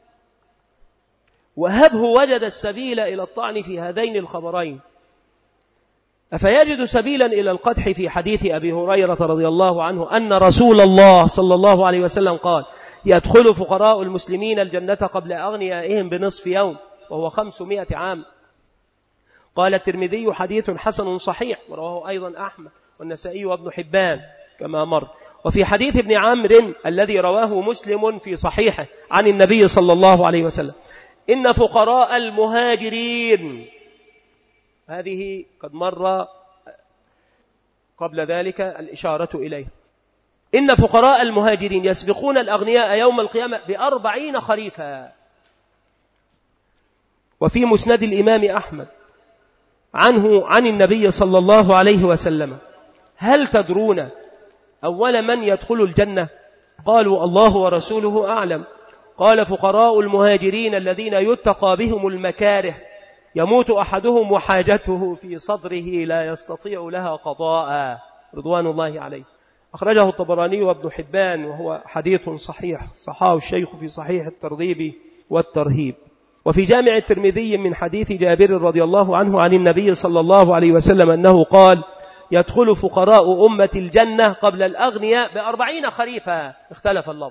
وهبه وجد السبيل إلى الطعن في هذين الخبرين، أفيجد سبيلا إلى القدح في حديث أبي هريرة رضي الله عنه أن رسول الله صلى الله عليه وسلم قال: يدخل فقراء المسلمين الجنة قبل أغنيائهم بنصف يوم، وهو 500 عام. قال الترمذي: حديث حسن صحيح، ورواه أيضا أحمد والنسائي وابن حبان كما مر. وفي حديث ابن عمرو الذي رواه مسلم في صحيحه عن النبي صلى الله عليه وسلم: إن فقراء المهاجرين، هذه قد مر قبل ذلك الإشارة إليه، إن فقراء المهاجرين يسبقون الأغنياء يوم القيامة ب40 خريفا. وفي مسند الإمام أحمد عنه عن النبي صلى الله عليه وسلم: هل تدرون أول من يدخل الجنة؟ قالوا: الله ورسوله أعلم. قال: فقراء المهاجرين الذين يتقى بهم المكاره، يموت أحدهم وحاجته في صدره لا يستطيع لها قضاء، رضوان الله عليه. أخرجه الطبراني وابن حبان، وهو حديث صحيح، صححه الشيخ في صحيح الترغيب والترهيب. وفي جامع الترمذي من حديث جابر رضي الله عنه عن النبي صلى الله عليه وسلم أنه قال: يدخل فقراء أمة الجنة قبل الأغنياء ب40 خريفا، اختلف اللفظ،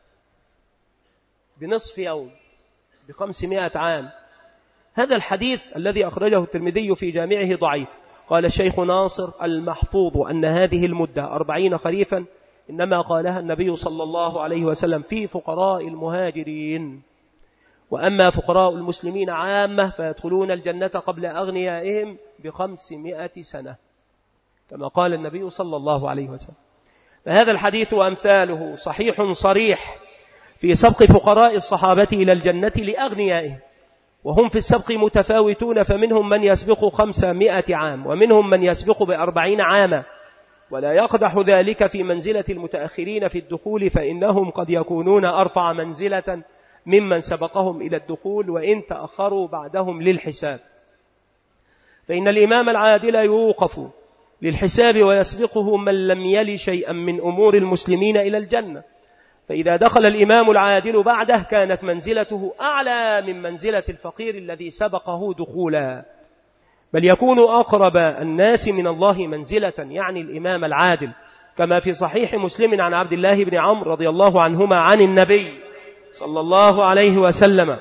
بنصف يوم، ب500 عام. هذا الحديث الذي أخرجه الترمذي في جامعه ضعيف. قال الشيخ ناصر: المحفوظ أن هذه المدة 40 خريفا إنما قالها النبي صلى الله عليه وسلم في فقراء المهاجرين، وأما فقراء المسلمين عامة فيدخلون الجنة قبل أغنيائهم ب500 سنة، كما قال النبي صلى الله عليه وسلم. فهذا الحديث وأمثاله صحيح صريح في سبق فقراء الصحابة إلى الجنة لأغنيائهم، وهم في السبق متفاوتون، فمنهم من يسبق 500 عام ومنهم من يسبق ب40 عاما، ولا يقدح ذلك في منزلة المتأخرين في الدخول، فإنهم قد يكونون أرفع منزلة ممن سبقهم إلى الدخول وإن تأخروا بعدهم للحساب. فإن الإمام العادل يوقف للحساب ويسبقه من لم يل شيئا من أمور المسلمين إلى الجنة، فإذا دخل الإمام العادل بعده كانت منزلته أعلى من منزلة الفقير الذي سبقه دخولا، بل يكون أقرب الناس من الله منزلة، يعني الإمام العادل، كما في صحيح مسلم عن عبد الله بن عمرو رضي الله عنهما عن النبي صلى الله عليه وسلم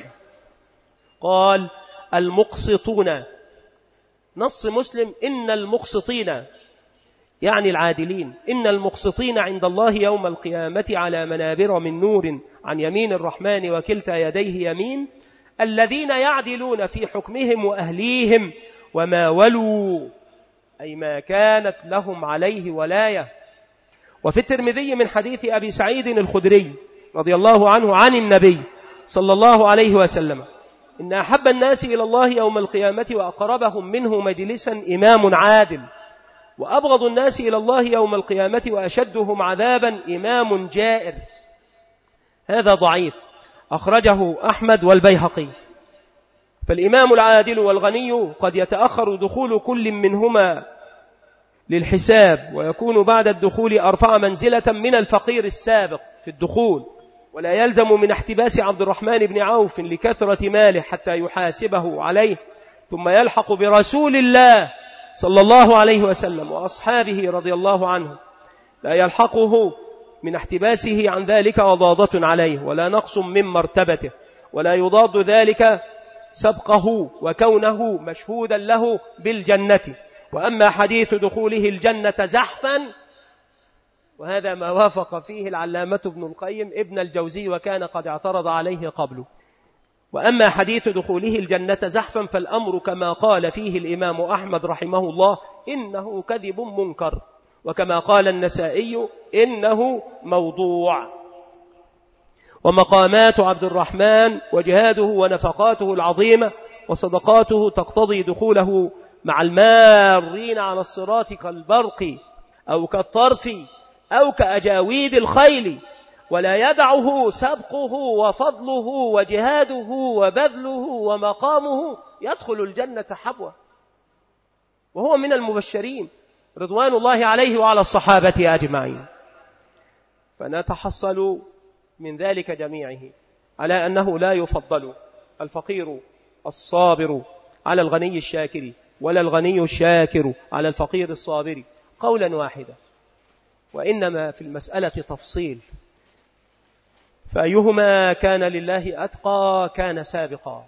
قال: المقسطون، نص مسلم: إن المقسطين، يعني العادلين، إن المقسطين عند الله يوم القيامة على منابر من نور عن يمين الرحمن وكلتا يديه يمين، الذين يعدلون في حكمهم وأهليهم وما ولوا، أي ما كانت لهم عليه ولاية. وفي الترمذي من حديث أبي سعيد الخدري رضي الله عنه عن النبي صلى الله عليه وسلم: إن أحب الناس إلى الله يوم القيامة وأقربهم منه مجلسا إمام عادل، وأبغض الناس إلى الله يوم القيامة وأشدهم عذابا إمام جائر. هذا ضعيف، أخرجه أحمد والبيهقي. فالإمام العادل والغني قد يتأخر دخول كل منهما للحساب، ويكون بعد الدخول أرفع منزلة من الفقير السابق في الدخول، ولا يلزم من احتباس عبد الرحمن بن عوف لكثرة ماله حتى يحاسبه عليه ثم يلحق برسول الله صلى الله عليه وسلم وأصحابه رضي الله عنهم، لا يلحقه من احتباسه عن ذلك وضاضة عليه ولا نقص من مرتبته، ولا يضاد ذلك سبقه وكونه مشهودا له بالجنة. وأما حديث دخوله الجنة زحفا، وهذا ما وافق فيه العلامة ابن القيم ابن الجوزي وكان قد اعترض عليه قبله. وأما حديث دخوله الجنة زحفا فالأمر كما قال فيه الإمام أحمد رحمه الله: إنه كذب منكر، وكما قال النسائي: إنه موضوع. ومقامات عبد الرحمن وجهاده ونفقاته العظيمة وصدقاته تقتضي دخوله مع المارين على الصراط كالبرق أو كالطرف أو كأجاويد الخيل، ولا يدعه سبقه وفضله وجهاده وبذله ومقامه يدخل الجنة حبوة، وهو من المبشرين رضوان الله عليه وعلى الصحابة أجمعين. فنتحصل من ذلك جميعه على أنه لا يفضل الفقير الصابر على الغني الشاكر، ولا الغني الشاكر على الفقير الصابر قولا واحدا، وإنما في المسألة تفصيل، فأيهما كان لله أتقى كان سابقا،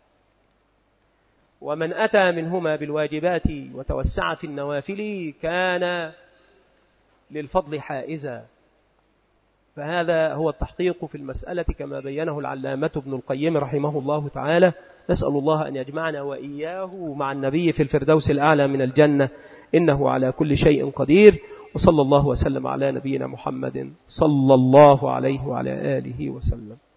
ومن أتى منهما بالواجبات وتوسع في النوافل كان للفضل حائزا. فهذا هو التحقيق في المسألة كما بينه العلامة ابن القيم رحمه الله تعالى. نسأل الله أن يجمعنا وإياه مع النبي في الفردوس الأعلى من الجنة، إنه على كل شيء قدير. وصلى الله وسلم على نبينا محمد صلى الله عليه وعلى آله وسلم.